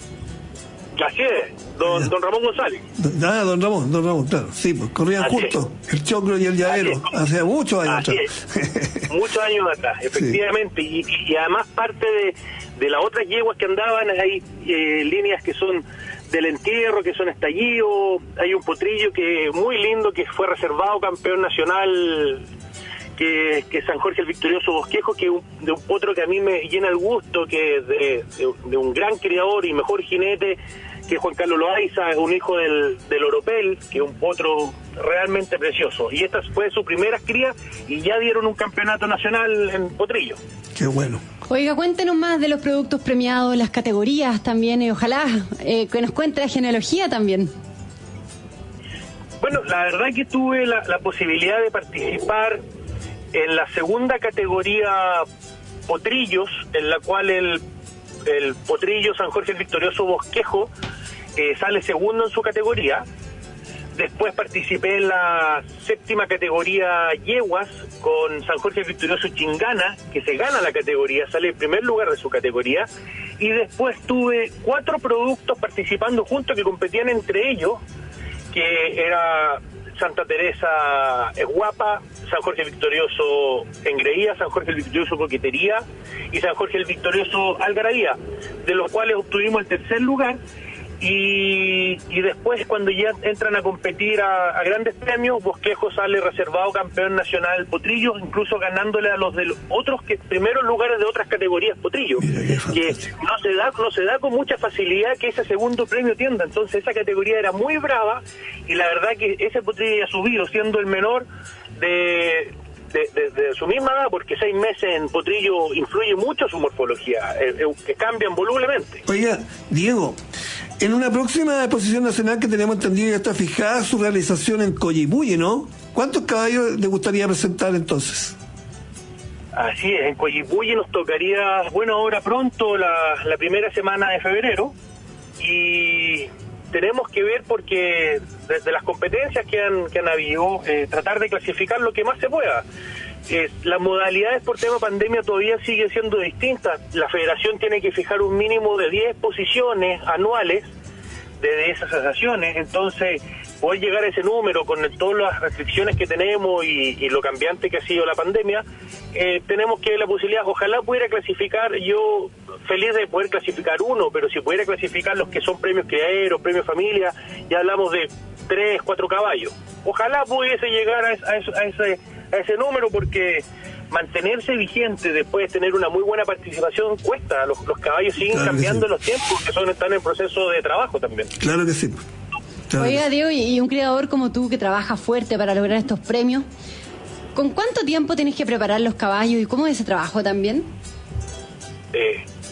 Así es, don, don Ramón González. Ah, don Ramón, don Ramón, claro. Sí, pues corrían Así juntos, el choclo y el llavero, Así es. hace muchos años Así atrás. es. Muchos años atrás, efectivamente. Y, y además parte de, de las otras yeguas que andaban, hay eh, líneas que son del entierro, que son estallido, hay un potrillo que muy lindo, que fue reservado campeón nacional, que, que San Jorge el Victorioso Bosquejo, que un, de un potro que a mí me llena el gusto, que es de, de, de un gran criador y mejor jinete, que es Juan Carlos Loaiza, un hijo del, del Oropel, que es un potro realmente precioso. Y esta fue su primera cría y ya dieron un campeonato nacional en potrillo. Qué bueno. Oiga, cuéntenos más de los productos premiados, las categorías también, y ojalá eh, que nos cuente la genealogía también. Bueno, la verdad que tuve la, la posibilidad de participar en la segunda categoría potrillos, en la cual el, el potrillo San Jorge el Victorioso Bosquejo eh, sale segundo en su categoría. Después participé en la séptima categoría yeguas con San Jorge el Victorioso Chingana, que se gana la categoría, sale en primer lugar de su categoría. Y después tuve cuatro productos participando juntos que competían entre ellos, que era Santa Teresa es guapa, San Jorge el Victorioso Engreía, San Jorge el Victorioso Coquetería y San Jorge el Victorioso Algarabía, de los cuales obtuvimos el tercer lugar. Y, y después, cuando ya entran a competir a, a grandes premios, Bosquejo sale reservado campeón nacional potrillo, incluso ganándole a los de los otros que primeros lugares de otras categorías potrillo, que no se da no se da con mucha facilidad que ese segundo premio tienda. Entonces esa categoría era muy brava y la verdad que ese potrillo ha subido, siendo el menor de De, de, de su misma edad, porque seis meses en potrillo influye mucho su morfología, eh, eh, que cambian volublemente. Oiga, Diego, en una próxima exposición nacional que tenemos entendido ya está fijada su realización en Coyipulli, ¿no? ¿Cuántos caballos le gustaría presentar entonces? Así es, en Coyipulli nos tocaría, bueno, ahora pronto, la, la primera semana de febrero, y tenemos que ver, porque desde las competencias que han, que han habido, eh, tratar de clasificar lo que más se pueda. Eh, las modalidades por tema pandemia todavía siguen siendo distintas. La federación tiene que fijar un mínimo de diez exposiciones anuales de, de esas asociaciones, entonces poder llegar a ese número con el, todas las restricciones que tenemos y, y lo cambiante que ha sido la pandemia, eh, tenemos que la posibilidad, ojalá pudiera clasificar, yo feliz de poder clasificar uno, pero si pudiera clasificar los que son premios criaderos, premios familia, ya hablamos de tres, cuatro caballos. Ojalá pudiese llegar a, a, eso, a ese a ese número, porque mantenerse vigente después de tener una muy buena participación cuesta. Los, los caballos siguen Claro que cambiando sí. los tiempos, que son están en proceso de trabajo también. Claro que sí. Claro que Oiga, sí. Diego, y y un criador como tú que trabaja fuerte para lograr estos premios, ¿con cuánto tiempo tenés que preparar los caballos y cómo es ese trabajo también? Eh,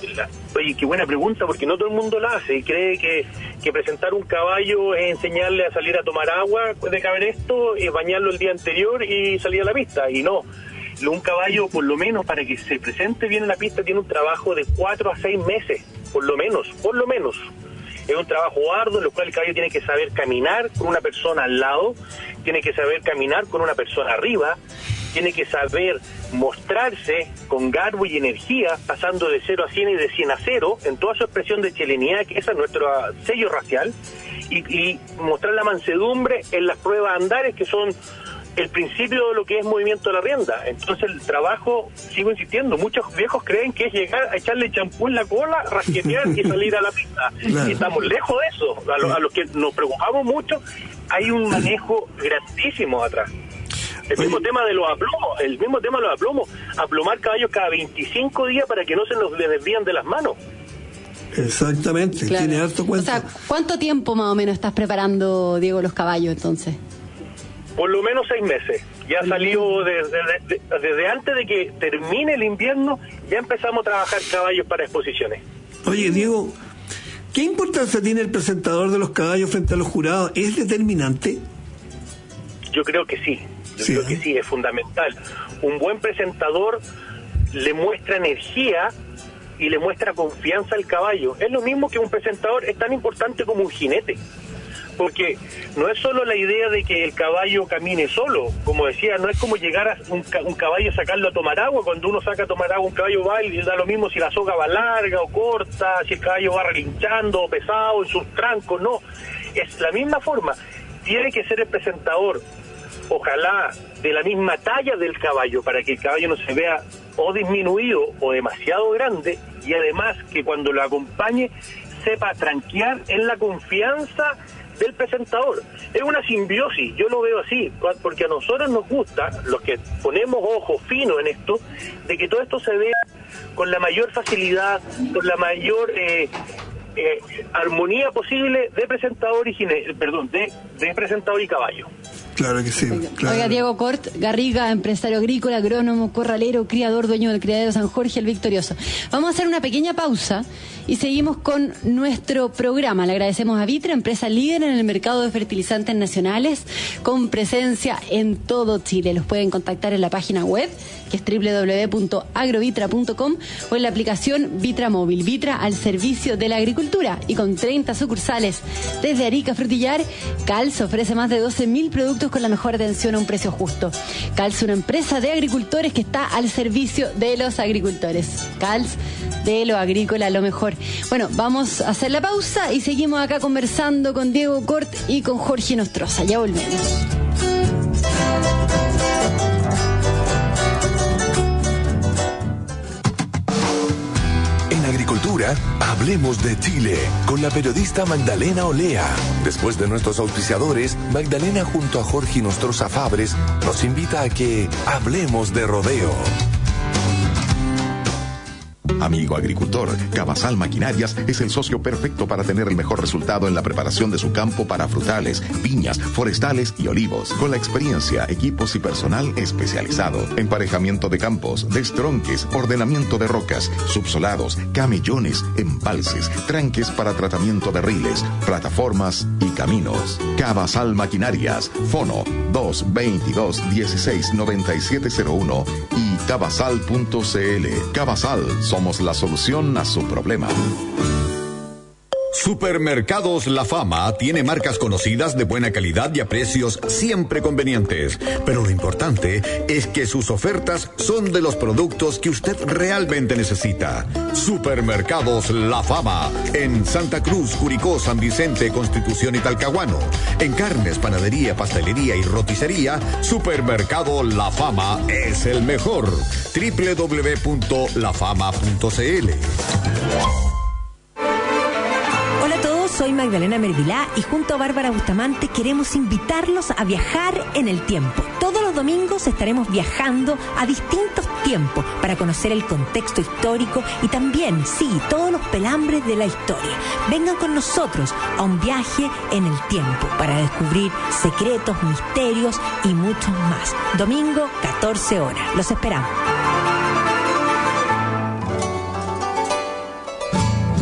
la, oye, qué buena pregunta, porque no todo el mundo la hace y cree que, que presentar un caballo es enseñarle a salir a tomar agua de cabresto, es bañarlo el día anterior y salir a la pista, y no. Un caballo, por lo menos, para que se presente bien en la pista, tiene un trabajo de cuatro a seis meses, por lo menos, por lo menos. Es un trabajo arduo en el cual el caballo tiene que saber caminar con una persona al lado, tiene que saber caminar con una persona arriba, tiene que saber mostrarse con garbo y energía, pasando de cero a cien y de cien a cero, en toda su expresión de chilenidad, que ese es nuestro sello racial, y, y mostrar la mansedumbre en las pruebas andares, que son el principio de lo que es movimiento de la rienda. Entonces el trabajo, sigo insistiendo, muchos viejos creen que es llegar a echarle champú en la cola, rasquetear y salir a la pista. Claro. Y estamos lejos de eso. A, lo, a los que nos preocupamos mucho, hay un manejo grandísimo atrás. El mismo Oye. tema de los aplomos, el mismo tema de los aplomos, aplomar caballos cada veinticinco días para que no se nos desvíen de las manos. Exactamente, claro. Tiene harto cuenta. O sea, ¿cuánto tiempo más o menos estás preparando, Diego, los caballos entonces? Por lo menos seis meses. Ya salió desde, desde, desde antes de que termine el invierno, ya empezamos a trabajar caballos para exposiciones. Oye, Diego, ¿qué importancia tiene el presentador de los caballos frente a los jurados? ¿Es determinante? Yo creo que sí. Yo sí, creo ¿eh? que sí, es fundamental. Un buen presentador le muestra energía y le muestra confianza al caballo. Es lo mismo que un presentador, es tan importante como un jinete. Porque no es solo la idea de que el caballo camine solo, como decía, no es como llegar a un, un caballo a sacarlo a tomar agua. Cuando uno saca a tomar agua, un caballo va y da lo mismo si la soga va larga o corta, si el caballo va relinchando o pesado en sus trancos, no. Es la misma forma, tiene que ser el presentador, ojalá de la misma talla del caballo, para que el caballo no se vea o disminuido o demasiado grande, y además que cuando lo acompañe sepa tranquear en la confianza del presentador. Es una simbiosis, yo lo veo así, porque a nosotros nos gusta, los que ponemos ojo fino en esto, de que todo esto se vea con la mayor facilidad, con la mayor eh, eh, armonía posible de presentador y gine, perdón, de, de presentador y caballo. Claro que sí. Claro. Oiga, Diego Cort Garriga, empresario agrícola, agrónomo, corralero, criador, dueño del criadero San Jorge el Victorioso. Vamos a hacer una pequeña pausa y seguimos con nuestro programa. Le agradecemos a Vitra, empresa líder en el mercado de fertilizantes nacionales, con presencia en todo Chile. Los pueden contactar en la página web, que es doble u doble u doble u punto agrovitra punto com, o en la aplicación Vitra Móvil. Vitra al servicio de la agricultura, y con treinta sucursales desde Arica a Frutillar, Cals ofrece más de doce mil productos con la mejor atención a un precio justo. Cals, una empresa de agricultores que está al servicio de los agricultores. Cals, de lo agrícola, lo mejor. Bueno, vamos a hacer la pausa y seguimos acá conversando con Diego Cort y con Jorge Nostroza. Ya volvemos. En agricultura, hablemos de Chile con la periodista Magdalena Olea. Después de nuestros auspiciadores, Magdalena junto a Jorge Nostroza Fabres nos invita a que hablemos de rodeo. Amigo agricultor, Cabasal Maquinarias es el socio perfecto para tener el mejor resultado en la preparación de su campo para frutales, viñas, forestales y olivos. Con la experiencia, equipos y personal especializado. Emparejamiento de campos, destronques, ordenamiento de rocas, subsolados, camellones, embalses, tranques para tratamiento de riles, plataformas y caminos. Cabasal Maquinarias, Fono dos veintidós dieciséis noventa y siete cero uno y cabasal punto cl. Cabasal, somos la solución a su problema. Supermercados La Fama tiene marcas conocidas de buena calidad y a precios siempre convenientes. Pero lo importante es que sus ofertas son de los productos que usted realmente necesita. Supermercados La Fama en Santa Cruz, Curicó, San Vicente, Constitución y Talcahuano. En carnes, panadería, pastelería y roticería, Supermercado La Fama es el mejor. doble u doble u doble u punto la fama punto cl. Soy Magdalena Mervilá y junto a Bárbara Bustamante queremos invitarlos a viajar en el tiempo. Todos los domingos estaremos viajando a distintos tiempos para conocer el contexto histórico y también, sí, todos los pelambres de la historia. Vengan con nosotros a un viaje en el tiempo para descubrir secretos, misterios y muchos más. Domingo, catorce horas. Los esperamos.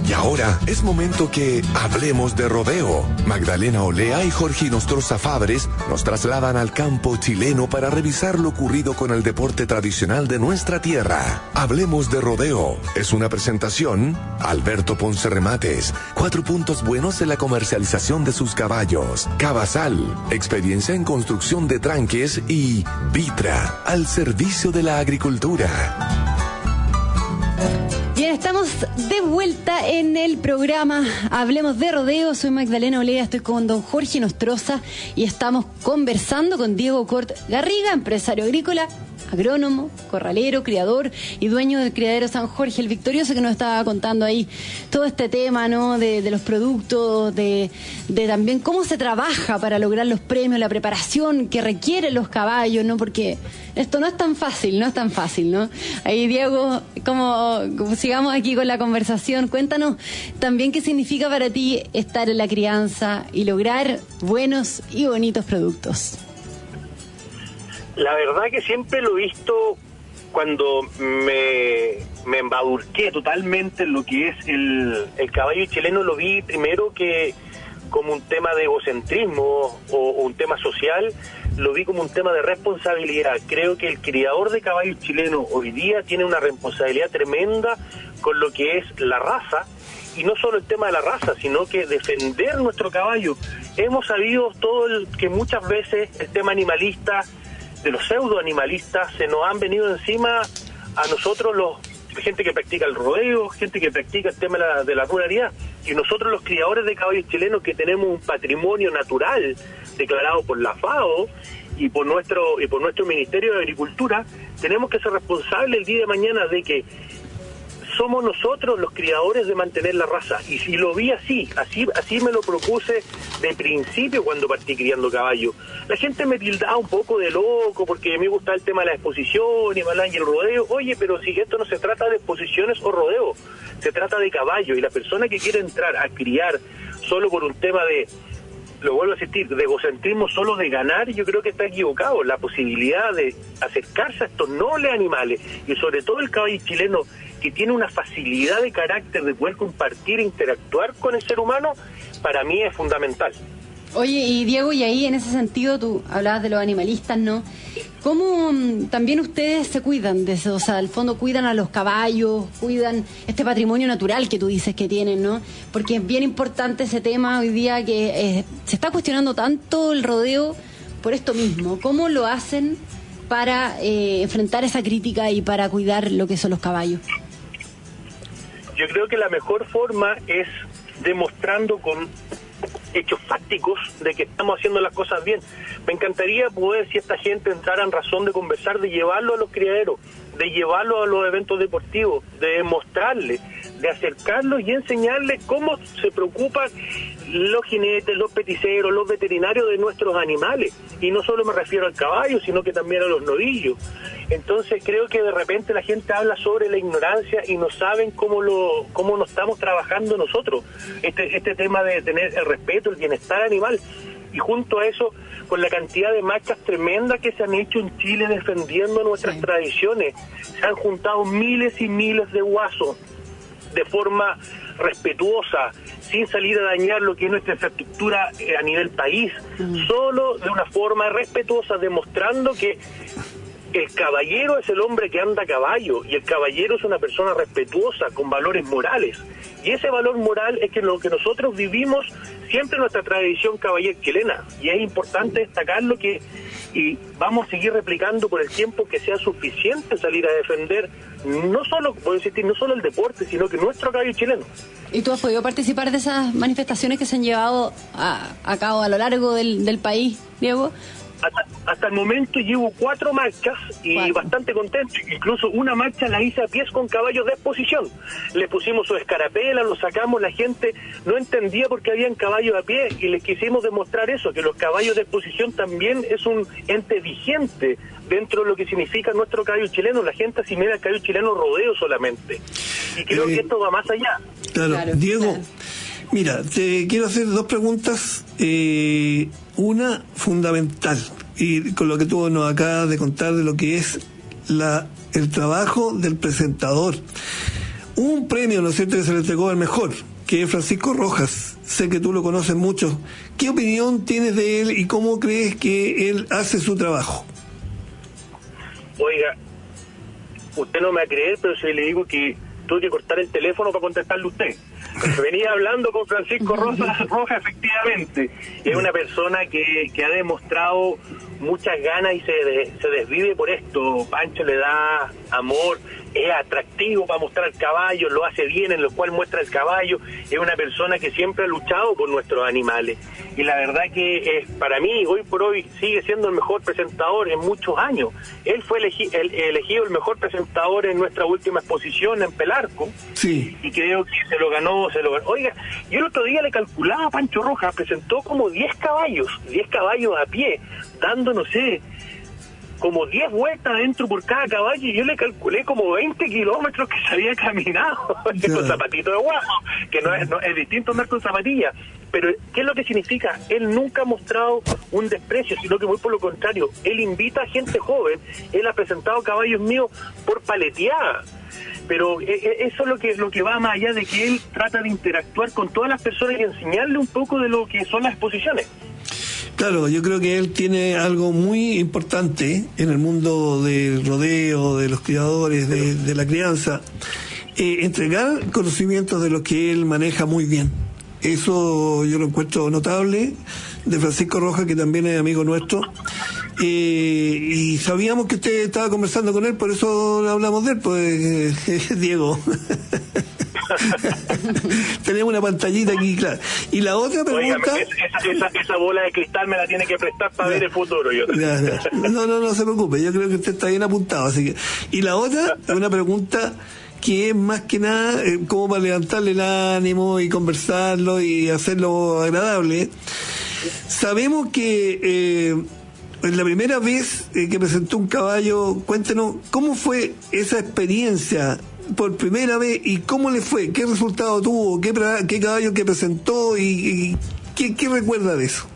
Y ahora es momento que hablemos de rodeo. Magdalena Olea y Jorge Inostroza Fabres nos trasladan al campo chileno para revisar lo ocurrido con el deporte tradicional de nuestra tierra. Hablemos de rodeo. Es una presentación Alberto Ponce Remates. Cuatro puntos buenos en la comercialización de sus caballos. Cabasal, experiencia en construcción de tranques, y Vitra, al servicio de la agricultura. Bien, estamos de vuelta en el programa Hablemos de Rodeo. Soy Magdalena Olea, estoy con don Jorge Inostroza y estamos conversando con Diego Cort Garriga, empresario agrícola, agrónomo, corralero, criador y dueño del criadero San Jorge el Victorioso, que nos estaba contando ahí todo este tema, ¿no? De, de los productos, de, de también cómo se trabaja para lograr los premios, la preparación que requieren los caballos, ¿no? Porque esto no es tan fácil, no es tan fácil, ¿no? Ahí, Diego, como, como sigamos aquí con la conversación, cuéntanos también qué significa para ti estar en la crianza y lograr buenos y bonitos productos. La verdad que siempre lo he visto cuando me, me embadurqué totalmente en lo que es el, el caballo chileno. Lo vi primero que como un tema de egocentrismo o, o un tema social, lo vi como un tema de responsabilidad. Creo que el criador de caballos chilenos hoy día tiene una responsabilidad tremenda con lo que es la raza, y no solo el tema de la raza, sino que defender nuestro caballo. Hemos sabido todo el, que muchas veces el tema animalista, de los pseudoanimalistas, se nos han venido encima a nosotros, los gente que practica el rodeo, gente que practica el tema de la, de la ruralidad, y nosotros los criadores de caballos chilenos, que tenemos un patrimonio natural declarado por la FAO y por nuestro y por nuestro Ministerio de Agricultura, tenemos que ser responsables el día de mañana de que somos nosotros los criadores de mantener la raza. Y si lo vi así, así así me lo propuse de principio cuando partí criando caballos. La gente me tildaba un poco de loco porque me gustaba el tema de la exposición y y el rodeo. Oye, pero si esto no se trata de exposiciones o rodeo, se trata de caballo, y la persona que quiere entrar a criar solo por un tema de, lo vuelvo a insistir, de egocentrismo, solo de ganar, yo creo que está equivocado. La posibilidad de acercarse a estos nobles animales, y sobre todo el caballo chileno, que tiene una facilidad de carácter de poder compartir e interactuar con el ser humano, para mí es fundamental. Oye, y Diego, y ahí en ese sentido tú hablabas de los animalistas, ¿no? ¿Cómo um, también ustedes se cuidan de eso? O sea, al fondo cuidan a los caballos, cuidan este patrimonio natural que tú dices que tienen, ¿no? Porque es bien importante ese tema hoy día, que eh, se está cuestionando tanto el rodeo por esto mismo. ¿Cómo lo hacen para eh, enfrentar esa crítica y para cuidar lo que son los caballos? Yo creo que la mejor forma es demostrando con hechos fácticos de que estamos haciendo las cosas bien. Me encantaría poder, si esta gente entrara en razón de conversar, de llevarlo a los criaderos, de llevarlo a los eventos deportivos, de mostrarles, de acercarlos y enseñarles cómo se preocupan los jinetes, los peticeros, los veterinarios de nuestros animales. Y no solo me refiero al caballo, sino que también a los novillos. Entonces creo que de repente la gente habla sobre la ignorancia y no saben cómo lo cómo nos estamos trabajando nosotros. Este, este tema de tener el respeto, el bienestar animal. Y junto a eso, con la cantidad de marchas tremendas que se han hecho en Chile defendiendo nuestras sí. tradiciones, se han juntado miles y miles de guasos de forma respetuosa, sin salir a dañar lo que es nuestra infraestructura eh, a nivel país, mm. solo de una forma respetuosa, demostrando que el caballero es el hombre que anda a caballo, y el caballero es una persona respetuosa, con valores morales. Y ese valor moral es que lo que nosotros vivimos siempre en nuestra tradición caballero chilena. Y es importante destacarlo, que y vamos a seguir replicando por el tiempo que sea suficiente salir a defender no solo, puedo insistir, no solo el deporte, sino que nuestro caballo chileno. ¿Y tú has podido participar de esas manifestaciones que se han llevado a, a cabo a lo largo del, del país, Diego? Hasta, hasta el momento llevo cuatro marchas y cuatro. Bastante contento. Incluso una marcha la hice a pies con caballos de exposición. Le pusimos su escarapela, lo sacamos, la gente no entendía por qué habían caballos a pie, y les quisimos demostrar eso, que los caballos de exposición también es un ente vigente dentro de lo que significa nuestro caballo chileno. La gente asimila al caballo chileno rodeo solamente. Y creo eh, que esto va más allá. Claro, claro Diego. Claro. Mira, te quiero hacer dos preguntas. Eh, una fundamental, y con lo que tú nos acabas de contar de lo que es la el trabajo del presentador. un premio, ¿no es cierto?, que se le entregó al mejor, que es Francisco Rojas. Sé que tú lo conoces mucho. ¿Qué opinión tienes de él y cómo crees que él hace su trabajo? Oiga, usted no me va a creer, pero si le digo que tuve que cortar el teléfono para contestarle a usted. Venía hablando con Francisco Rojas, Rojas efectivamente. Es una persona que, que ha demostrado muchas ganas y se, de, se desvive por esto. Pancho le da amor, es atractivo para mostrar el caballo, lo hace bien, en lo cual muestra el caballo. Es una persona que siempre ha luchado por nuestros animales. Y la verdad que es, para mí, hoy por hoy, sigue siendo el mejor presentador en muchos años. Él fue elegi el, elegido el mejor presentador en nuestra última exposición en Pelarco. Sí. Y creo que se lo ganó, se lo ganó. Oiga, yo el otro día le calculaba a Pancho Rojas, presentó como diez caballos, diez caballos a pie, dando, no sé, como diez vueltas adentro por cada caballo, y yo le calculé como veinte kilómetros que se había caminado con zapatito de guapo, que no es, no, es distinto andar con zapatillas. Pero, ¿qué es lo que significa? Él nunca ha mostrado un desprecio, sino que muy por lo contrario, él invita a gente joven, él ha presentado caballos míos por paleteada. Pero eso es lo que, lo que va más allá de que él trata de interactuar con todas las personas y enseñarle un poco de lo que son las exposiciones. Claro, yo creo que él tiene algo muy importante en el mundo del rodeo, de los criadores, de, de la crianza, eh, entregar conocimientos de lo que él maneja muy bien. Eso yo lo encuentro notable, de Francisco Rojas, que también es amigo nuestro, eh, y sabíamos que usted estaba conversando con él, por eso hablamos de él, pues, eh, Diego. Tenemos una pantallita aquí, claro. Y la otra pregunta... Oiga, esa, esa, esa bola de cristal me la tiene que prestar para ya, ver el futuro. Yo ya, ya. No, no, no se preocupe, yo creo que usted está bien apuntado, así que... Y la otra es una pregunta que es más que nada eh, como para levantarle el ánimo y conversarlo y hacerlo agradable. Sabemos que eh, la primera vez eh, que presentó un caballo, cuéntenos cómo fue esa experiencia por primera vez y cómo le fue, qué resultado tuvo, qué, qué caballo que presentó y, y qué, qué recuerda de eso.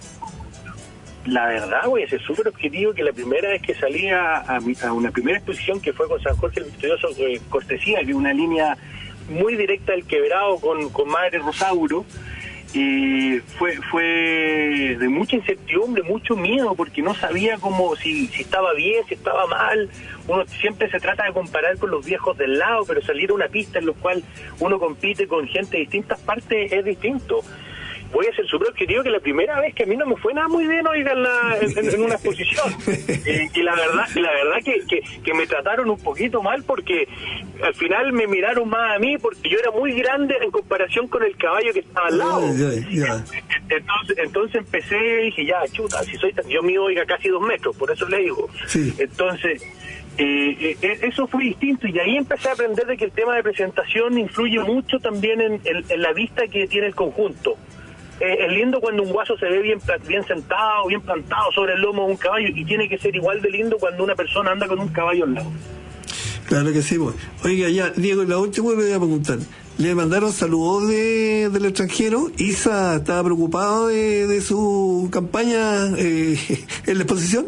La verdad, voy a ser súper objetivo, que la primera vez que salí a, a, a una primera exposición, que fue con San Jorge el Victorioso, eh, Cortesía, que es una línea muy directa del quebrado con, con Madre Rosauro, y fue fue de mucha incertidumbre, mucho miedo, porque no sabía cómo, si, si estaba bien, si estaba mal. Uno siempre se trata de comparar con los viejos del lado, pero salir a una pista en la cual uno compite con gente de distintas partes es distinto. Voy a ser súper objetivo, que la primera vez que a mí no me fue nada muy bien, oiga, en, la, en, en una exposición. Y, y la verdad y la verdad que, que, que me trataron un poquito mal, porque al final me miraron más a mí, porque yo era muy grande en comparación con el caballo que estaba al lado. Oh, yeah, yeah. Entonces, entonces empecé y dije, ya, chuta, si soy tan... Yo mido, oiga, casi dos metros, por eso le digo. Sí. Entonces... Eh, eh, eso fue distinto, y ahí empecé a aprender de que el tema de presentación influye mucho también en, en, en la vista que tiene el conjunto. Eh, es lindo cuando un guaso se ve bien, bien sentado, bien plantado sobre el lomo de un caballo, y tiene que ser igual de lindo cuando una persona anda con un caballo al lado. Claro que sí, pues. Oiga, ya, Diego, la última le voy a preguntar. ¿Le mandaron saludos de, del extranjero? ¿Isa estaba preocupado de, de su campaña eh, en la exposición?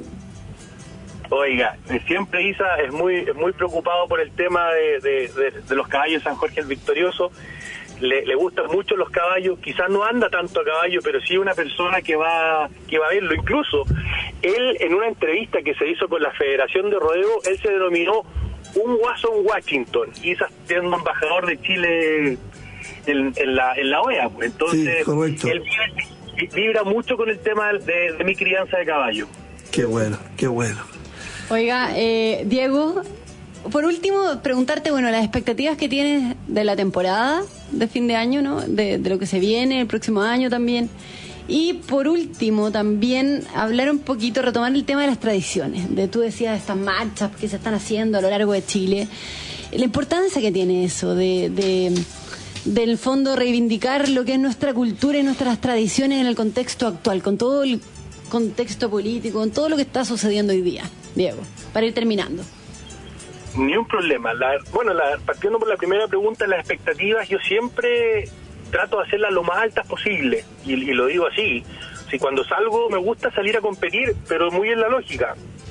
Oiga, siempre Isa es muy es muy preocupado por el tema de, de, de, de los caballos de San Jorge el Victorioso. Le, le gustan mucho los caballos, quizás no anda tanto a caballo, pero sí una persona que va que va a verlo. Incluso él, en una entrevista que se hizo con la Federación de Rodeo, él se denominó un guaso en Washington. Isa es un embajador de Chile en, en la en la O E A, pues. Entonces sí, él vibra mucho con el tema de, de mi crianza de caballo. Qué bueno, qué bueno. Oiga, eh, Diego, por último, preguntarte, bueno, las expectativas que tienes de la temporada de fin de año, ¿no? De, de lo que se viene el próximo año también. Y por último, también hablar un poquito, retomar el tema de las tradiciones. De tú decías de estas marchas que se están haciendo a lo largo de Chile. La importancia que tiene eso, de, de del fondo reivindicar lo que es nuestra cultura y nuestras tradiciones en el contexto actual, con todo el contexto político, con todo lo que está sucediendo hoy día. Diego, para ir terminando. Ni un problema. La, bueno, la, partiendo por la primera pregunta, las expectativas, yo siempre trato de hacerlas lo más altas posible, y, y lo digo así. Si cuando salgo me gusta salir a competir, pero muy en la lógica.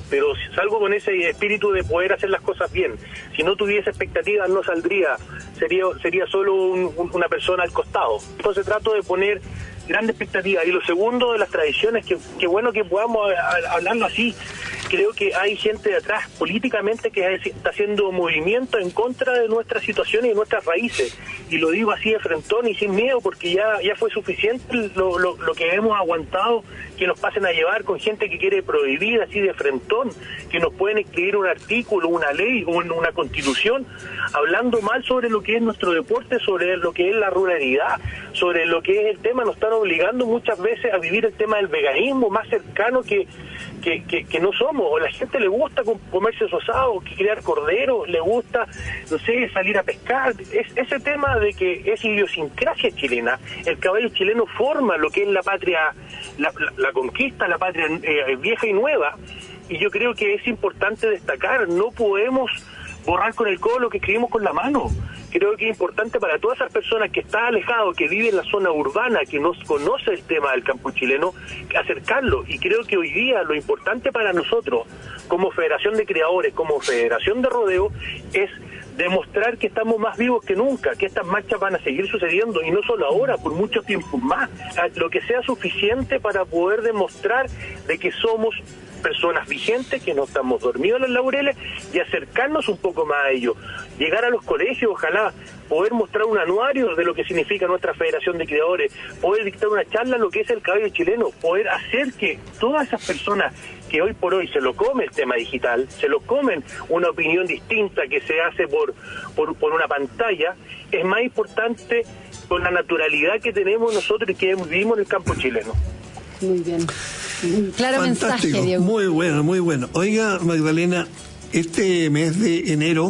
pero salgo con ese espíritu de poder hacer las cosas bien. Si no tuviese expectativas no saldría, sería sería solo un, un, una persona al costado. Entonces trato de poner grandes expectativas. Y lo segundo de las tradiciones, que, que bueno que podamos a, a, hablarlo así. Creo que hay gente de atrás políticamente que está haciendo movimiento en contra de nuestras situaciones y nuestras raíces, y lo digo así de frentón y sin miedo, porque ya ya fue suficiente lo, lo, lo que hemos aguantado, que nos pasen a llevar con gente que quiere prohibir así de frentón, que nos pueden escribir un artículo, una ley, un, una constitución, hablando mal sobre lo que es nuestro deporte, sobre lo que es la ruralidad, sobre lo que es el tema. Nos están obligando muchas veces a vivir el tema del veganismo más cercano que Que, que, que no somos, o la gente le gusta comerse su asado, criar corderos, le gusta, no sé, salir a pescar. Es ese tema de que es idiosincrasia chilena. El caballo chileno forma lo que es la patria, la, la, la conquista, la patria eh, vieja y nueva, y yo creo que es importante destacar, no podemos borrar con el codo lo que escribimos con la mano. Creo que es importante para todas esas personas que están alejados, que viven en la zona urbana, que no conoce el tema del campo chileno, acercarlo. Y creo que hoy día lo importante para nosotros, como Federación de Criadores, como Federación de Rodeo, es demostrar que estamos más vivos que nunca, que estas marchas van a seguir sucediendo, y no solo ahora, por mucho tiempo más, lo que sea suficiente para poder demostrar de que somos personas vigentes, que no estamos dormidos en los laureles, y acercarnos un poco más a ello, llegar a los colegios, ojalá poder mostrar un anuario de lo que significa nuestra Federación de Criadores, poder dictar una charla en lo que es el caballo chileno, poder hacer que todas esas personas que hoy por hoy se lo come el tema digital, se lo comen una opinión distinta que se hace por, por, por una pantalla, es más importante con la naturalidad que tenemos nosotros y que vivimos en el campo chileno. Muy bien. Claro. Fantástico. Mensaje, Diego. Muy bueno, muy bueno. Oiga, Magdalena, este mes de enero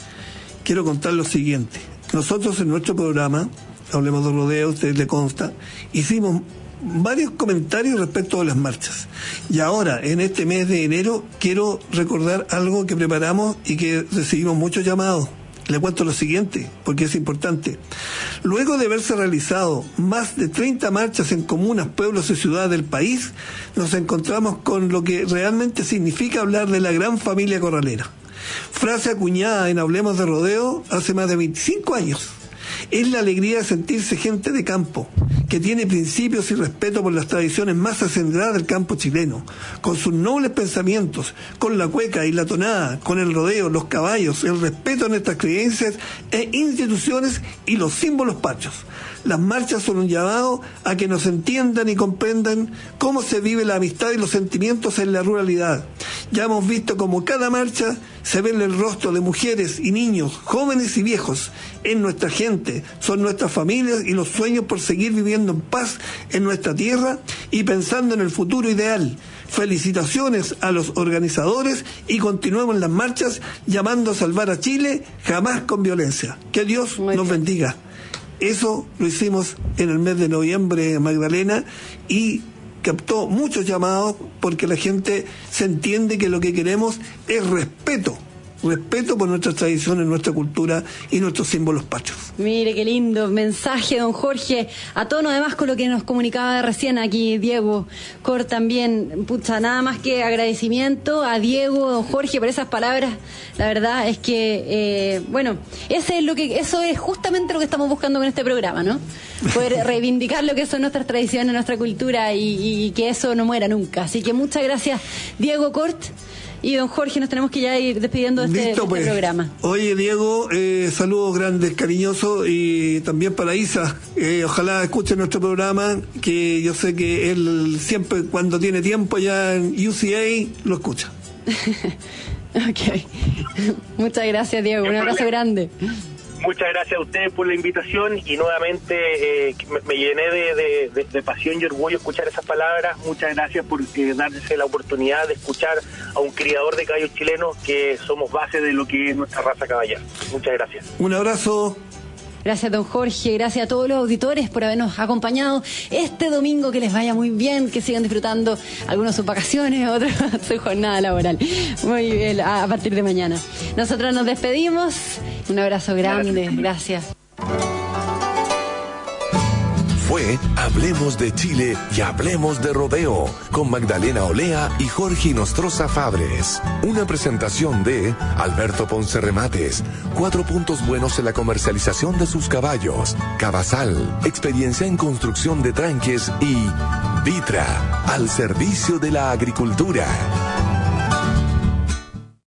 quiero contar lo siguiente. Nosotros en nuestro programa, Hablemos de Rodeo, a ustedes le consta, hicimos varios comentarios respecto a las marchas. Y ahora, en este mes de enero, quiero recordar algo que preparamos y que recibimos muchos llamados. Le cuento lo siguiente, porque es importante. Luego de haberse realizado más de treinta marchas en comunas, pueblos y ciudades del país, nos encontramos con lo que realmente significa hablar de la gran familia corralera. Frase acuñada en Hablemos de Rodeo hace más de veinticinco años. Es la alegría de sentirse gente de campo, que tiene principios y respeto por las tradiciones más acendradas del campo chileno, con sus nobles pensamientos, con la cueca y la tonada, con el rodeo, los caballos, el respeto a nuestras creencias e instituciones y los símbolos patrios. Las marchas son un llamado a que nos entiendan y comprendan cómo se vive la amistad y los sentimientos en la ruralidad. Ya hemos visto cómo cada marcha se ve en el rostro de mujeres y niños, jóvenes y viejos. Es nuestra gente, son nuestras familias y los sueños por seguir viviendo en paz en nuestra tierra y pensando en el futuro ideal. Felicitaciones a los organizadores y continuemos las marchas llamando a salvar a Chile, jamás con violencia. Que Dios Muy nos bien. bendiga. Eso lo hicimos en el mes de noviembre, Magdalena, y captó muchos llamados porque la gente se entiende que lo que queremos es respeto. Respeto por nuestras tradiciones, nuestra cultura y nuestros símbolos patrios. Mire qué lindo mensaje, don Jorge. A tono además con lo que nos comunicaba recién aquí Diego Cort también. Pucha, nada más que agradecimiento a Diego, don Jorge, por esas palabras. La verdad es que, eh, bueno, ese es lo que, eso es justamente lo que estamos buscando con este programa, ¿no? Poder reivindicar lo que son nuestras tradiciones, nuestra cultura y, y que eso no muera nunca. Así que muchas gracias, Diego Cort. Y don Jorge, nos tenemos que ya ir despidiendo de este, Listo, de este pues. programa. Oye, Diego, eh, saludos grandes, cariñosos, y también para Isa. Eh, ojalá escuche nuestro programa, que yo sé que él siempre, cuando tiene tiempo ya en U C A, lo escucha. Ok. Muchas gracias, Diego. Un abrazo grande. Muchas gracias a ustedes por la invitación y nuevamente eh, me, me llené de, de, de, de pasión y orgullo escuchar esas palabras. Muchas gracias por eh, darse la oportunidad de escuchar a un criador de caballos chilenos, que somos base de lo que es nuestra raza caballera. Muchas gracias. Un abrazo. Gracias, don Jorge. Gracias a todos los auditores por habernos acompañado este domingo. Que les vaya muy bien, que sigan disfrutando algunos sus vacaciones, otros su jornada laboral. Muy bien, a partir de mañana. Nosotros nos despedimos. Un abrazo grande. Gracias. fue Hablemos de Chile y Hablemos de Rodeo con Magdalena Olea y Jorge Nostroza Fabres. Una presentación de Alberto Ponce Remates, cuatro puntos buenos en la comercialización de sus caballos, Cavasal, experiencia en construcción de tranques y Vitra, al servicio de la agricultura.